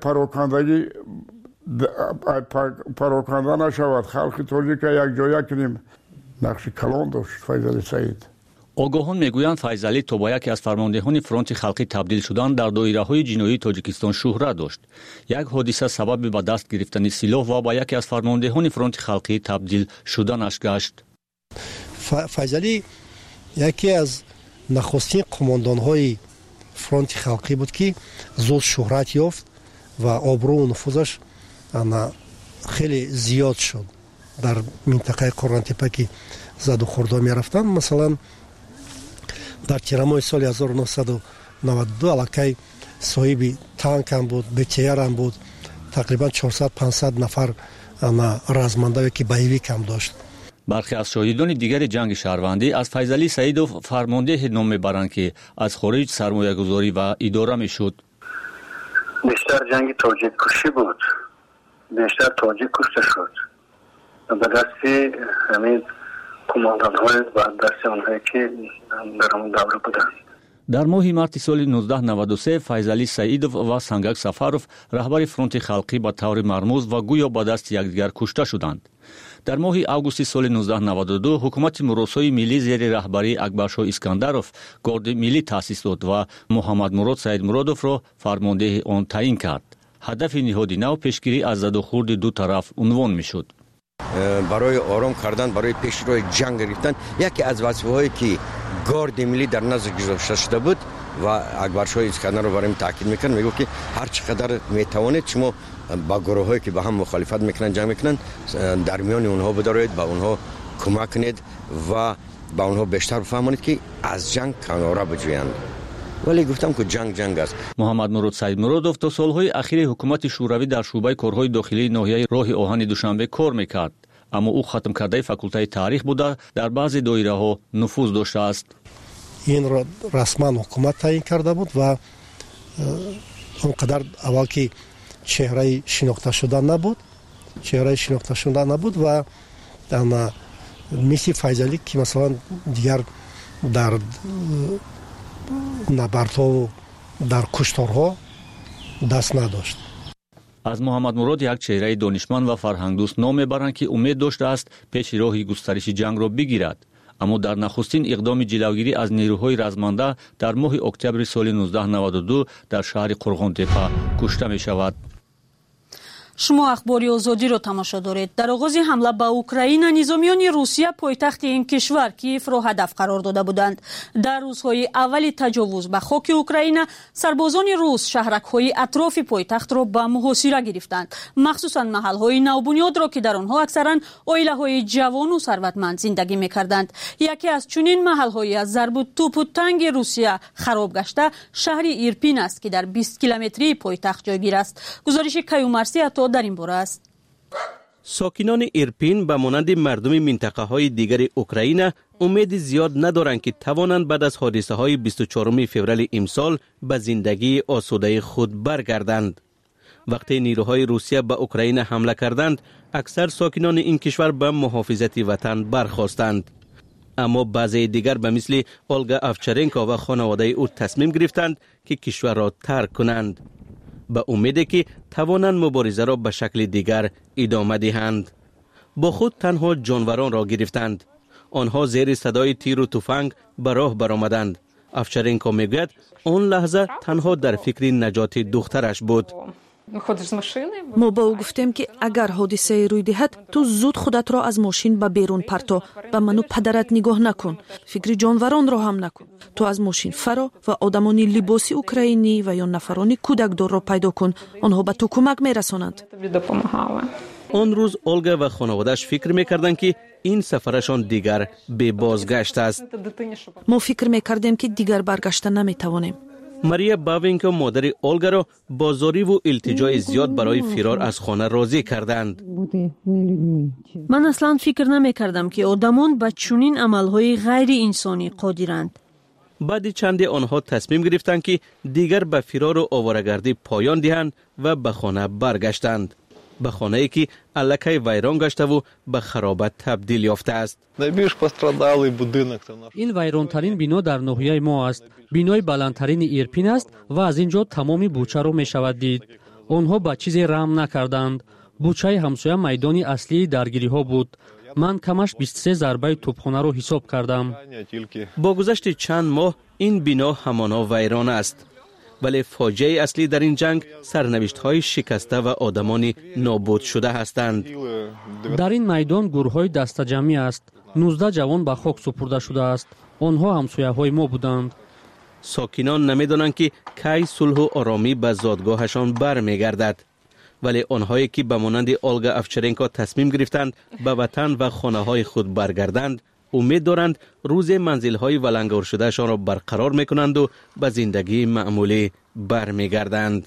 پراکنده نشود. خلق تاجیک یک جای کنیم. نقش کلان داشت فیضعلی سعید. آگاهان میگویند فیضعلی تا با یکی از فرماندهان فرانت خلقی تبدیل شدن در دایره‌های جنایی تاجیکستان شهرت داشت. یک حادثه سبب به دست گرفتن سلاح و با یکی از فرماندهان فرانت خلقی تبدیل شدنش گشت. فیضعلی یکی از نخستین قماندان‌های فرانت خلقی بود که زود شهرت یافت و آبرو و نفوذش خیلی زیاد شد در منطقه قرغانتپه که زد و خورد می‌رفتند. مثلا در تیرماه سال 1992 علاقه صاحب تانک هم بود، بتیر هم بود، تقریبا 400-500 نفر رزمنده که بیویک هم داشت. برخی از شاهدان دیگر جنگ شهروندی از فیضعلی سعیدوف فرمانده نام میبرند که از خارج سرمایه گذاری و اداره میشد. بیشتر جنگ تاجیک کشی بود. بیشتر تاجیک کشته شد. به دست همین کماندان های و دست آنهایی که در اون دوره بودند. در ماه مارت سال 1993 فیضعلی سعیدوف و سنگک سفروف رهبر فرانت خلقی به طور مرموز و گویا با دست یکدیگر کشته شدند. در ماه آگوست سال 1992 حکومت مراسای ملی زیر رهبری اکبرشاه اسکندروف گارد ملی تأسیس داد و محمد مراد سید مرادوف را فرمانده آن تعیین کرد. هدف نهادی نو پیشگیری از زد و خورد دو طرف عنوان میشد. برای آرام کردن، برای پیشروی جنگ گرفتن یکی از وظیفه‌هایی که گارد ملی در نظر گرفته شده بود و اکبرشاه اسکندر رو برام تاکید میکنه، میگه که هر چقدر میتوانید شما با گروهایی که با هم مخالفت میکنن جنگ میکنن در میان اونها بدارید، با اونها کمک کنید و با اونها بیشتر بفهمونید که از جنگ کناره بجویند. ولی گفتم که جنگ است. محمد مراد سید مرادوف تا سالهای اخیر حکومت شوروی در شعبه کارهای داخلی ناحیه راه آهن دوشنبه کار میکرد، اما او ختم کرده فاکولته تاریخ بوده در بعضی دایره‌ها نفوذ داشته است. این را رسما حکومت تعیین کرده بود و اونقدر اول که چهره شناخته شده نبود و مثل فیضعلی که مثلا دیگر در نبردها و در کشتارها دست نداشت. از محمد مراد یک چهره دانشمند و فرهنگ دوست نام میبرند که امید داشته است پیش راه گسترش جنگ را بگیرد، اما در نخستین اقدام جلوگیری از نیروهای رزمنده در ماه اکتبر سال 1992 در شهر قرغانتپه کشته می شود. شما اخباری آزادی را تماشا دارید. در آغاز حمله به اوکراین نظامیان روسیه پایتخت این کشور کیف را هدف قرار داده بودند. در روزهای اول تجاوز به خاک اوکراین سربازان روس شهرک‌های اطراف پایتخت را به محاصره گرفتند، مخصوصا محل‌های نوبنیاد را که در آنها اکثرا عائله‌های جوان و ثروتمند زندگی می‌کردند. یکی از چنین محل‌های از ضرب و توپ و تنگ روسیه خراب گشته شهر ایرپین است که در 20 کیلومتری پایتخت جایگیر است. گزارش کیومرثی در این باره است. ساکنان ایرپین به مانند مردم منطقه های دیگر اوکراین امید زیاد ندارند که توانند بعد از حادثه های 24 فوریه امسال به زندگی آسوده خود برگردند. وقتی نیروهای روسیه به اوکراین حمله کردند، اکثر ساکنان این کشور به محافظت وطن برخاستند. اما بعضی دیگر به مثل اولگا اوچرنکو و خانواده او تصمیم گرفتند که کشور را ترک کنند. به امید که توانند مبارزه را به شکل دیگر ادامه دهند. با خود تنها جانوران را گرفتند. آنها زیر صدای تیر و تفنگ به راه برآمدند. اوچرنکو میگوید آن لحظه تنها در فکر نجات دخترش بود. ما با او گفتیم که اگر حادثه روی دهد تو زود خودت را از ماشین به بیرون پرتو، به من و پدرت نگاه نکن، فکر جانوران را هم نکن. تو از ماشین فرا و آدمانی لباسی اوکراینی و یا نفرانی کودک دار را پیدا کن، آنها به تو کمک میرسانند. آن روز اولگا و خانواده‌اش فکر میکردند که این سفرشان دیگر به بازگشت است. ما فکر میکردیم که دیگر برگشتن نمیتوانیم. ماریا باوینکو مادر اولگا را با زاری و التجای زیاد برای فرار از خانه راضی کردند. من اصلا فکر نمی کردم که آدمان به چنین عملهای غیر انسانی قادرند. بعد چند آنها تصمیم گرفتند که دیگر به فرار و آواره‌گردی پایان دهند و به خانه برگشتند. به خانه‌ای که الکی ویران گشته و به خرابت تبدیل یافته است. این ویرانترین بنا در ناحیه ما است. بینای بلندترین ایرپین است و از اینجا تمامی بوچه را می شود دید. آنها به چیزی رحم نکردند. بوچه همسایه میدانی اصلی درگیری ها بود. من کمش 23 ضربه توپخانه را حساب کردم. با گذشت چند ماه این بنا همانا ویران است. ولی فاجعه اصلی در این جنگ سرنوشت‌های شکسته و آدمان نابود شده هستند. در این میدان گروه‌های دسته‌جمعی است. 19 جوان به خاک سپرده شده است. آنها همسایه‌های ما بودند. ساکنان نمی‌دانند که کی صلح و آرامی به زادگاهشان برمیگردد. ولی آنهایی که به مانند اولگا اوچرنکو تصمیم گرفتند به وطن و خانه‌های خود برگردند، امید دارند روز منزل‌های ولنگار شدهشان را برقرار می‌کنند و به زندگی معمولی برمیگردند.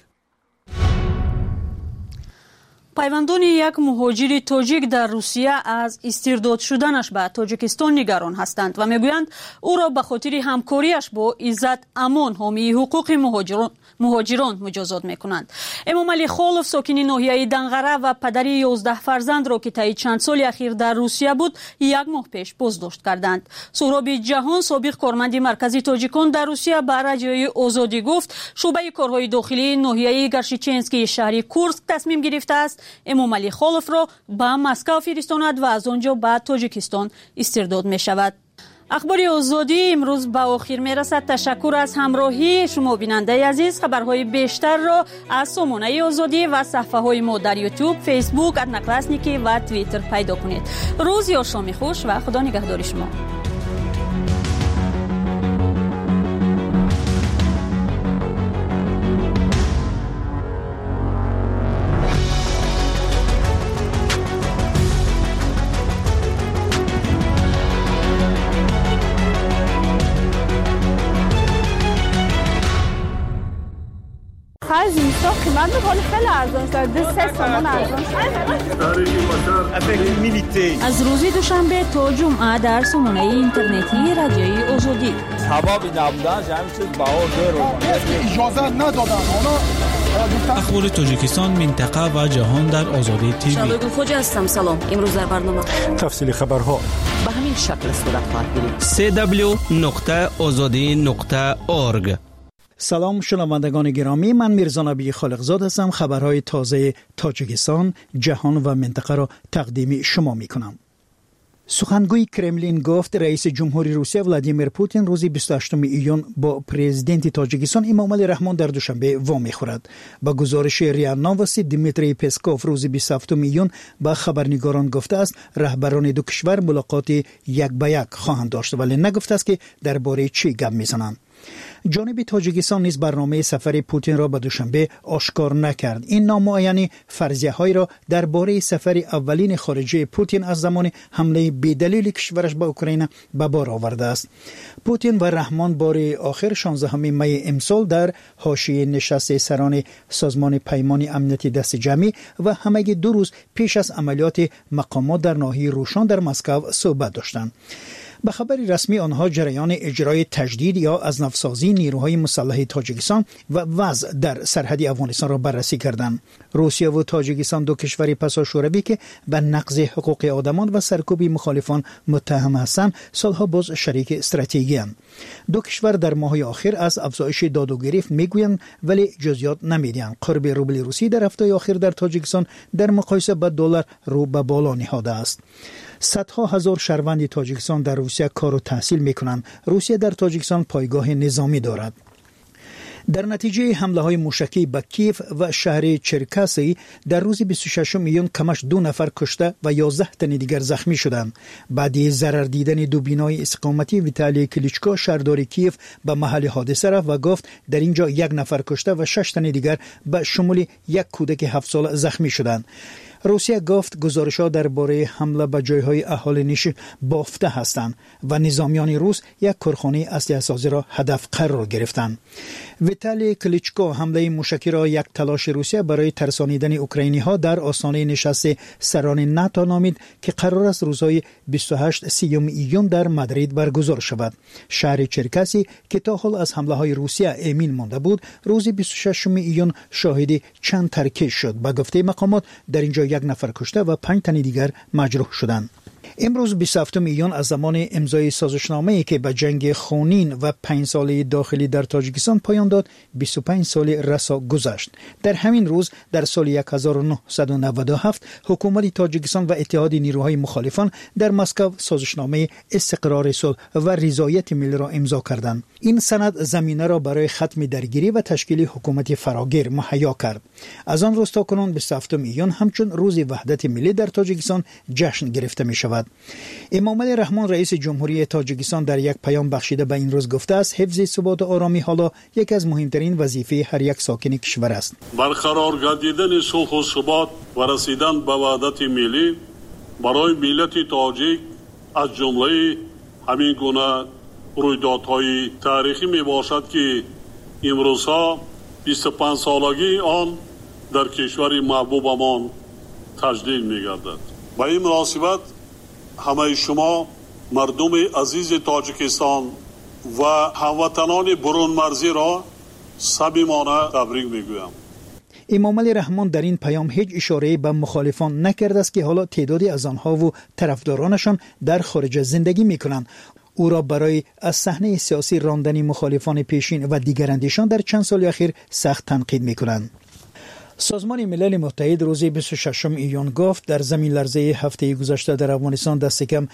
پیوندان یک مهاجر تاجیک در روسیه از استرداد شدنش به تاجیکستان نگران هستند و میگویند او را به خاطر همکاریش با عزت امان حامی حقوق مهاجران مجازات میکنند. امام علی خالف ساکن ناحیه دنغره و پدر 11 فرزند را که طی چند سال اخیر در روسیه بود 1 ماه پیش بازداشت کردند. سهراب جهان سابق کارمند مرکزی تاجیکان در روسیه به رادیوی آزادی گفت شعبه کارهای داخلی ناحیه گرشیچنسکی شهری کورسک تصمیم گرفته است امام علی خالف را به مسکو فرستاند و از آنجا به تاجیکستان استرداد می شود. اخبار آزادی امروز به آخر می رسد. تشکر از همراهی شما بیننده عزیز. خبرهای بیشتر را از سامانه آزادی و صفحه های ما در یوتیوب، فیسبوک، ادنکلاسنیکی و توییتر پیدا کنید. روز یا شام خوش و خدا نگهدار شما. از این سال قیمت میکنه خیلی ارزان شده 3 تومان ارزان شده. از روز دوشنبه تا جمعه در سامانه اینترنتی رادیوی آزادی. سببی نبودن جمعی چیز بهار اجازه ندادن. اخبار تاجیکستان، منطقه و جهان در آزادی تیوی. شبگون خوجه هستم. سلام. امروز در برنامه تفصیل خبرها به همین شکل صورت خواهد گرفت. www.azadi.org. سلام شنوندگان گرامی، من میرزا نبی خالقزاد هستم. خبرهای تازه تاجیکستان، جهان و منطقه را تقدیم شما می کنم. سخنگوی کرملین گفت رئیس جمهوری روسیه ولادیمیر پوتین روز 28 ایون با پرزیدنت تاجیکستان امام علی رحمان در دوشنبه وا می‌خورد. با گزارش ریا نووستی دیمیتری پسکوف روز 27 ایون با خبرنگاران گفته است رهبران دو کشور ملاقات یک به یک خواهند داشت، ولی نگفته است که درباره چی گپ می‌زنند. جانب تاجیکستان نیز برنامه سفر پوتین را به دوشنبه آشکار نکرد. این نامعینی فرضیه‌های را درباره سفر اولین خارجی پوتین از زمان حمله بی‌دلیل کشورش به اوکراین به بار آورده است. پوتین و رحمان بار آخر 16 می امسال در حاشیه نشست سران سازمان پیمان امنیتی دست جمعی و همگی 2 روز پیش از عملیات مقامات در ناحیه روشان در مسکو صحبت داشتند. به خبر رسمی آنها جریان اجرای تجدید یا از نوسازی نیروهای مسلح تاجیکستان و وضع در سرحد افغانستان را بررسی کردند. روسیه و تاجیکستان 2 کشور پساشوروی که به نقض حقوق آدمان و سرکوب مخالفان متهم هستند سالها باز شریک استراتژیکی اند. 2 کشور در ماه آخر از افزایش داد و گریخت میگویند ولی جزئیات نمیدهند. قرب روبل روسی در هفته آخر در تاجیکستان در مقایسه با دلار رو به بالا نهاده است. صدها هزار شهروند تاجیکستان در روسیه کار و تحصیل میکنند. روسیه در تاجیکستان پایگاه نظامی دارد. در نتیجه حمله های موشکی به کیف و شهر چرکاسی در روز 26 میلیون کمش 2 نفر کشته و 11 تن دیگر زخمی شدند. بعد ضرر دیدن 2 بینای استقامتی ویتالی کلیچکو شهردار کیف به محل حادثه رفت و گفت در اینجا 1 نفر کشته و 6 تن دیگر به شمول 1 کودک 7 ساله زخمی شدند. روسیه گفت گزارش‌ها درباره حمله به جای‌های اهالینیش بافته هستند و نظامیان روس 1 کارخانه اسلحه‌سازی را هدف قرار گرفتند. ویتالی کلیچکو حمله موشکی را 1 تلاش روسیه برای ترسانیدن اوکراینی‌ها در آستانه نشست سران ناتو نامید که قرار است روزهای 28-30 ایون در مادرید برگزار شود. شهر چرکاسی که تا حال از حمله‌های روسیه امین مانده بود، روز 26 ایون شاهد چند ترکیش شد. به گفته مقامات در اینجا 1 نفر کشته و 5 تن دیگر مجروح شدند. امروز 27 میلیون از زمان امضای سازشنامه‌ای که به جنگ خونین و 5 ساله داخلی در تاجیکستان پایان داد 25 سال رسا گذشت. در همین روز در سال 1997 حکومت تاجیکستان و اتحاد نیروهای مخالفان در مسکو سازشنامه استقرار صلح و رضایت ملی را امضا کردند. این سند زمینه را برای ختم درگیری و تشکیل حکومت فراگیر مهیا کرد. از آن روز تا کنون 27 میلیون همچون روز وحدت ملی در تاجیکستان جشن گرفته می شود. امامعلی رحمان رئیس جمهوری تاجیکستان در یک پیام بخشیده به این روز گفته است حفظ ثبات و آرامی حالا یکی از مهمترین وظیفه هر یک ساکن کشور است. برقرار گردیدن صلح و ثبات و رسیدن به وحدت ملی برای ملت تاجیک از جمله همین گونه رویدادهای تاریخی می باشد که امروزها 25 سالگی آن در کشور محبوبمان تجدید می گردد. با این مناسبت همه شما مردم عزیز تاجیکستان و هموطنان برون مرزی را صمیمانه تبریک میگویم. امامعلی رحمان در این پیام هیچ اشاره به مخالفان نکرده است که حالا تعدادی از آنها و طرفدارانشان در خارج زندگی میکنند. او را برای از صحنه سیاسی راندن مخالفان پیشین و دیگراندیشان در چند سال اخیر سخت تنقید میکنند. سازمان ملل متحد روز 26 ایون گفت در زمین لرزه هفته گذشته در افغانستان دست کم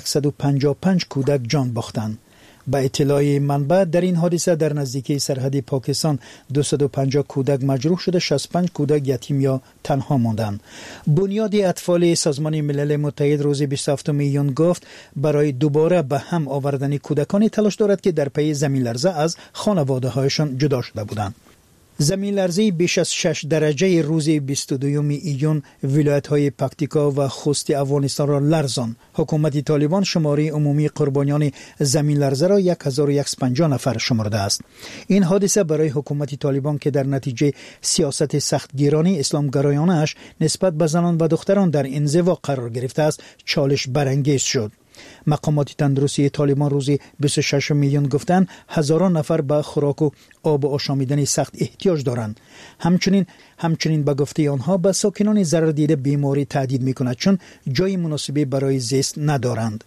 155 کودک جان باختند. با اطلاع منبع در این حادثه در نزدیکی سرحد پاکستان 250 کودک مجروح شده، 65 کودک یتیم یا تنها ماندند. بنیاد اطفال سازمان ملل متحد روز 27 ایون گفت برای دوباره به هم آوردن کودکان تلاش دارد که در پی زمین لرزه از خانواده هایشان جدا شده بودند. زمین لرزه بیش از 6 درجه روز 22 ایون ولایت‌های پکتیکا و خوست افغانستان را لرزاند. حکومت طالبان شماره عمومی قربانیان زمین لرزه را 1150 نفر شمرده است. این حادثه برای حکومت طالبان که در نتیجه سیاست سختگیرانه اسلامگرایانش نسبت به زنان و دختران در انزوا قرار گرفته است چالش برانگیز شد. مقامات تندرستی طالبان روز 26 میلیون گفتند هزاران نفر به خوراک و آب و آشامیدن سخت احتیاج دارند. همچنین به گفته آنها به ساکنان ضرر دیده بیماری تهدید میکند چون جای مناسبی برای زیست ندارند.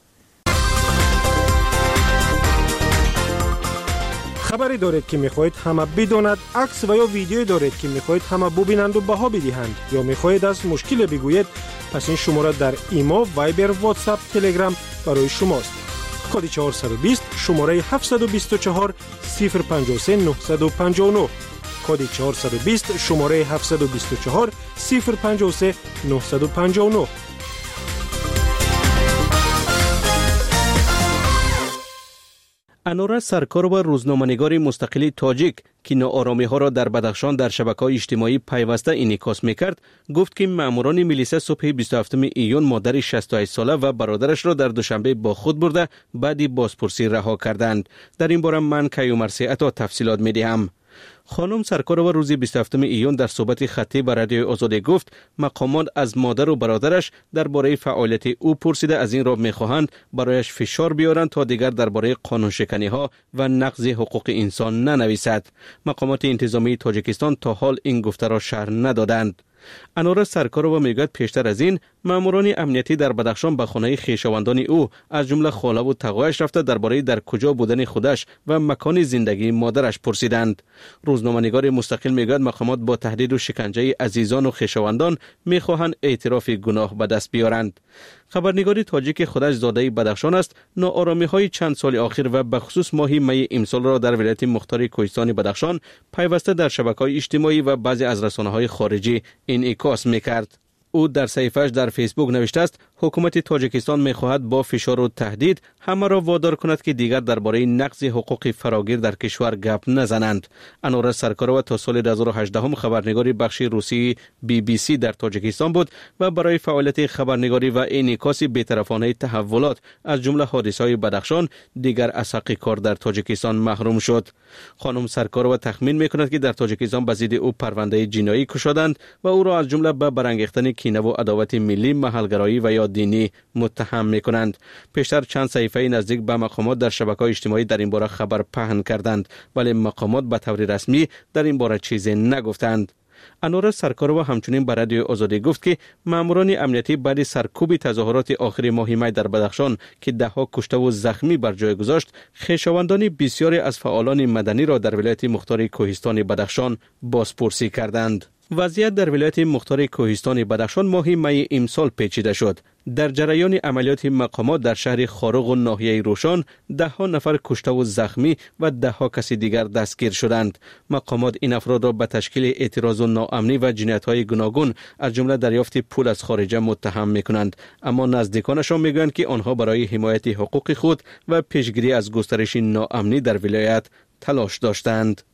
خبری دارید که میخواهید همه بداند، عکس و یا ویدیویی دارید که میخواهید همه ببینند و بها بدهند یا میخواهید از مشکل بگویید، پس این شماره در ایما، وایبر، واتساپ، تلگرام برای شماست. کد 420 شماره 724 053 959 کد 420 شماره 724 053 959. انوره سرکار و روزنامه‌نگار مستقل تاجیک که ناآرامی‌ها را در بدخشان در شبکه‌های اجتماعی پیوسته انعکاس می‌کرد، گفت که ماموران میلیسا صبح 27 ایون مادر 68 ساله و برادرش را در دوشنبه با خود برده بعد بازپرسی رها کردند. در این باره من کیومر سیعتا تفصیلات می‌دهم. خانم سرکار و روز 27 ایون در صحبت خطی با رادیو آزادی گفت مقامات از مادر و برادرش درباره فعالیت او پرسیده از این را می‌خواهند برایش فشار بیارند تا دیگر درباره قانون شکنی‌ها و نقض حقوق انسان ننویسد. مقامات انتظامی تاجیکستان تا حال این گفته را شرح ندادند. انوره سرکارова میگوید پیشتر از این ماموران امنیتی در بدخشان به خانه خویشاوندان او از جمله خاله و تقایش رفته درباره در کجا بودن خودش و مکان زندگی مادرش پرسیدند. روزنامه‌نگار مستقل میگوید مقامات با تهدید و شکنجه عزیزان و خویشاوندان میخواهند اعتراف گناه به دست بیارند. خبرنگار تاجیک خودش زاده بدخشان است ناآرامی‌های چند سال اخیر و به خصوص ماه می امسال را در ولایت مختار کوهستان بدخشان پیوسته در شبکه‌های اجتماعی و بعضی از رسانه‌های خارجی انعکاس می‌کرد. او در صفحه‌اش در فیسبوک نوشته است حکومت تاجیکستان می‌خواهد با فشار و تهدید همه را وادار کند که دیگر درباره نقض حقوق فراگیر در کشور گپ نزنند. انوره سرکارova تا سال 2018 خبرنگاری بخش روسی BBC در تاجیکستان بود و برای فعالیت خبرنگاری و انعکاس بی‌طرفانه تحولات از جمله حادثه‌های بدخشان دیگر از حق کار در تاجیکستان محروم شد. خانم سرکارova تخمین می‌کند که در تاجیکستان به ضد او پرونده جنایی گشودند و او را از جمله به برانگیختن کینه و عداوت ملی، محلگرایی و یا دینی متهم می‌کنند. پیشتر چند صحیفه نزدیک به مقامات در شبکه‌های اجتماعی در این باره خبر پهن کردند ولی مقامات به طور رسمی در این باره چیزی نگفتند. انوره سرکارova همچنین به رادیو آزادی گفت که ماموران امنیتی بعد سرکوب تظاهرات آخر ماه می در بدخشان که ده‌ها کشته و زخمی بر جای گذاشت، خویشاوندان بسیاری از فعالان مدنی را در ولایت مختار کوهستان بدخشان بازپرسی کردند. وضعیت در ولایت مختار کوهستان بدخشان ماه می امسال پیچیده شد. در جریان عملیات مقامات در شهر خارق و ناحیه روشان 10 نفر کشته و زخمی و 10 کس دیگر دستگیر شدند. مقامات این افراد را به تشکیل اعتراض و ناامنی و جنایت‌های گوناگون از جمله دریافت پول از خارجه متهم می‌کنند، اما نزدیکانشان می‌گویند که آنها برای حمایت حقوق خود و پیشگیری از گسترش ناامنی در ولایت تلاش داشتند.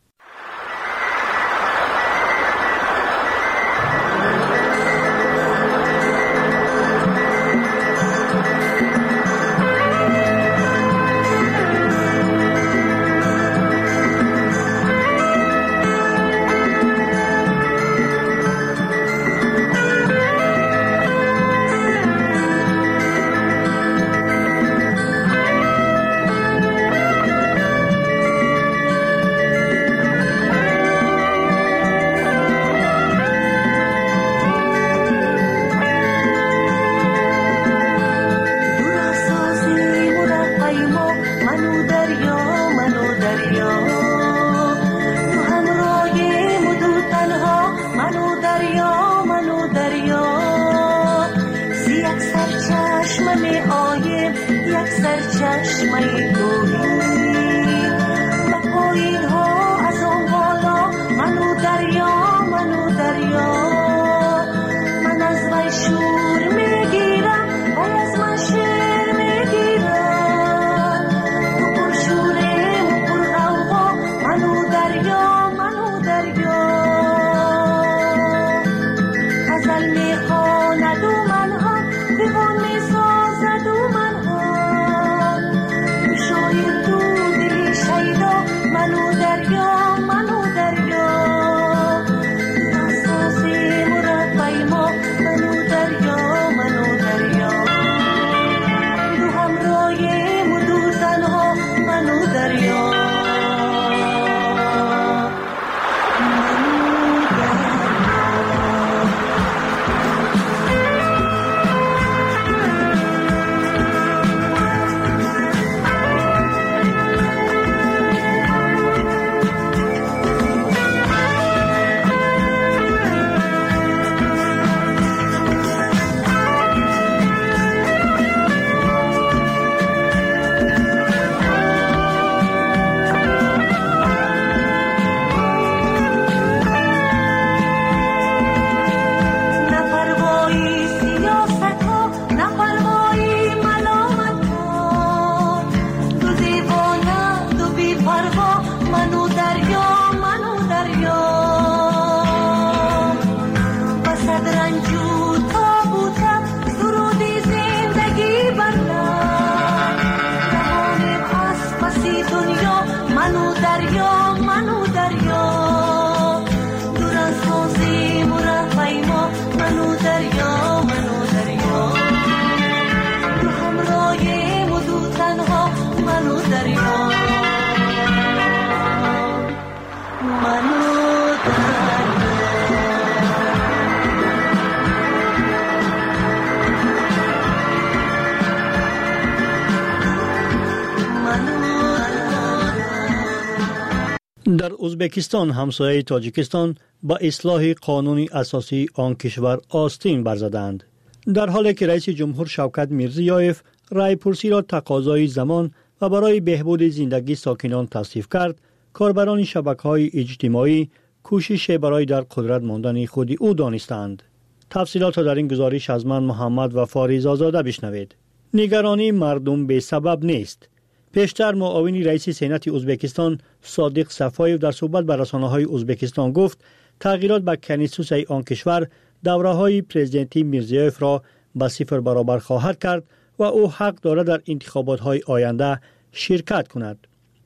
در ازبکستان همسایه تاجیکستان با اصلاح قانون اساسی آن کشور آستین برزدند. در حالی که رئیس جمهور شوکت میرزیایف رای پرسی را تقاضای زمان و برای بهبود زندگی ساکنان توصیف کرد، کاربران شبکه‌های اجتماعی کوشش برای در قدرت ماندن خود او دانستند. تفصیلات را در این گزارش از من محمد و فاریز آزاده بشنوید. نگرانی مردم به سبب نیست. پیشتر معاون رئیس سنات ازبکستان صادق صفایف در صحبت با رسانه‌های ازبکستان گفت تغییرات به کنستیتوسیون آن کشور دوره‌های پرزیدنتی میرزیایف را به صفر برابر خواهد کرد و او حق دارد در انتخابات‌های آینده شرکت کند.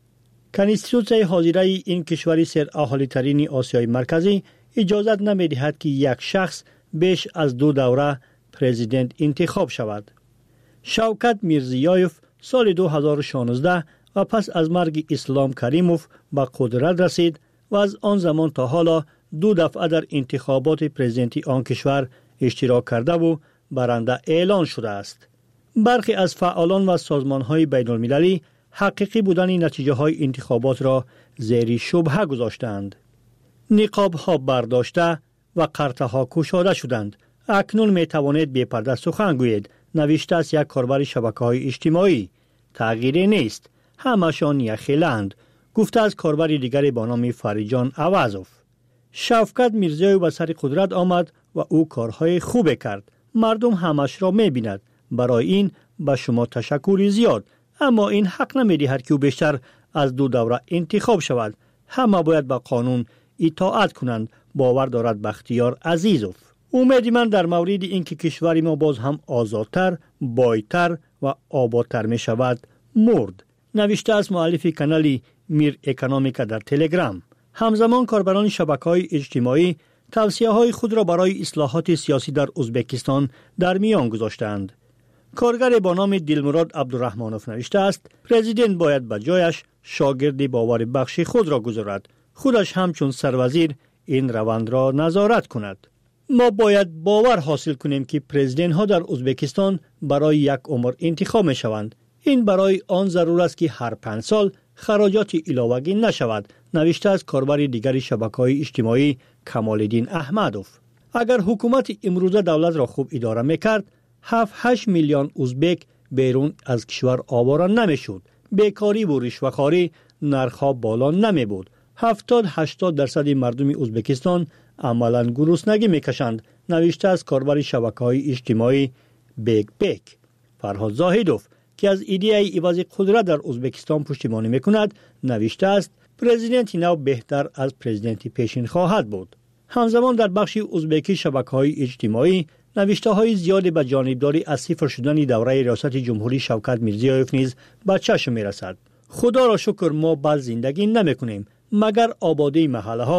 کنستیتوسیون حاضره این کشوری سراحالی‌ترین آسیای مرکزی اجازه نمی‌دهد که یک شخص بیش از 2 دوره پرزیدنت انتخاب شود. شوکت میرزیایف سال 2016 و پس از مرگ اسلام کریموف به قدرت رسید و از آن زمان تا حالا 2 دفعه در انتخابات پرزیدنتی آن کشور اشتراک کرده و برنده اعلان شده است. برخی از فعالان و سازمان‌های بین‌المللی حقیقی بودن نتیجه های انتخابات را زیر شبهه گذاشتند. نقاب ها برداشته و قرطه ها گشوده شدند. اکنون می توانید بی پرده سخن گویید، نوشته است یک کاربر شبکه‌های اجتماعی. تغییری نیست، همشان یخیلند، گفته از کاربر دیگری با نام فریجان عوضوف. شوکت میرزیایف به سر قدرت آمد و او کارهای خوب کرد. مردم همش را می بیند. برای این به شما تشکر زیاد، اما این حق نمی‌دهد که او بیشتر از 2 دوره انتخاب شود. همه باید به قانون اطاعت کنند، باور دارد بختیار عزیزوف. امید من در مورد اینکه کشور ما باز هم آزادتر، بایتر و آبادتر می شود مرد، نوشته از مؤلف کانال میر اکونومیکا در تلگرام. همزمان کاربران شبکه‌های اجتماعی توصیه‌های خود را برای اصلاحات سیاسی در ازبکستان در میان گذاشتند. کارگر با نام دلمراد عبدالرحمانوف نوشته است پرزیدنت باید به جایش شاگرد باور بخش خود را گذارد، خودش همچون سروزیر این روند را نظارت کند. ما باید باور حاصل کنیم که پرزیدنت ها در ازبکستان برای یک عمر انتخاب می شوند. این برای آن ضرور است که هر 5 سال خراجات علاوگی نشود، نوشته از کاربر دیگر شبکه‌های اجتماعی کمال‌الدین احمدوف. اگر حکومت امروزه دولت را خوب اداره میکرد 7-8 میلیون ازبک بیرون از کشور آواره نمیشد. بیکاری و رشوه‌خواری نرخ‌ها بالا نمی بود. 70-80% مردم ازبکستان عملاً گرسنگی میکشند، نوشته از کاربر شبکه‌های اجتماعی بیگ بیک. فرهاد زاهدوف که از ایده عوض قدرت در ازبکستان پشتیبانی میکند نوشته است پرزیدنت نو بهتر از پرزیدنت پیشین خواهد بود. همزمان در بخش ازبکی شبکه‌های اجتماعی نوشته‌های زیادی به جانبداری از صفر شدن دوره ریاست جمهوری شوکت میرزیایف نیز به چشم می‌رسد. خدا را شکر ما بد زندگی نمی‌کنیم، مگر آبادی محله‌ها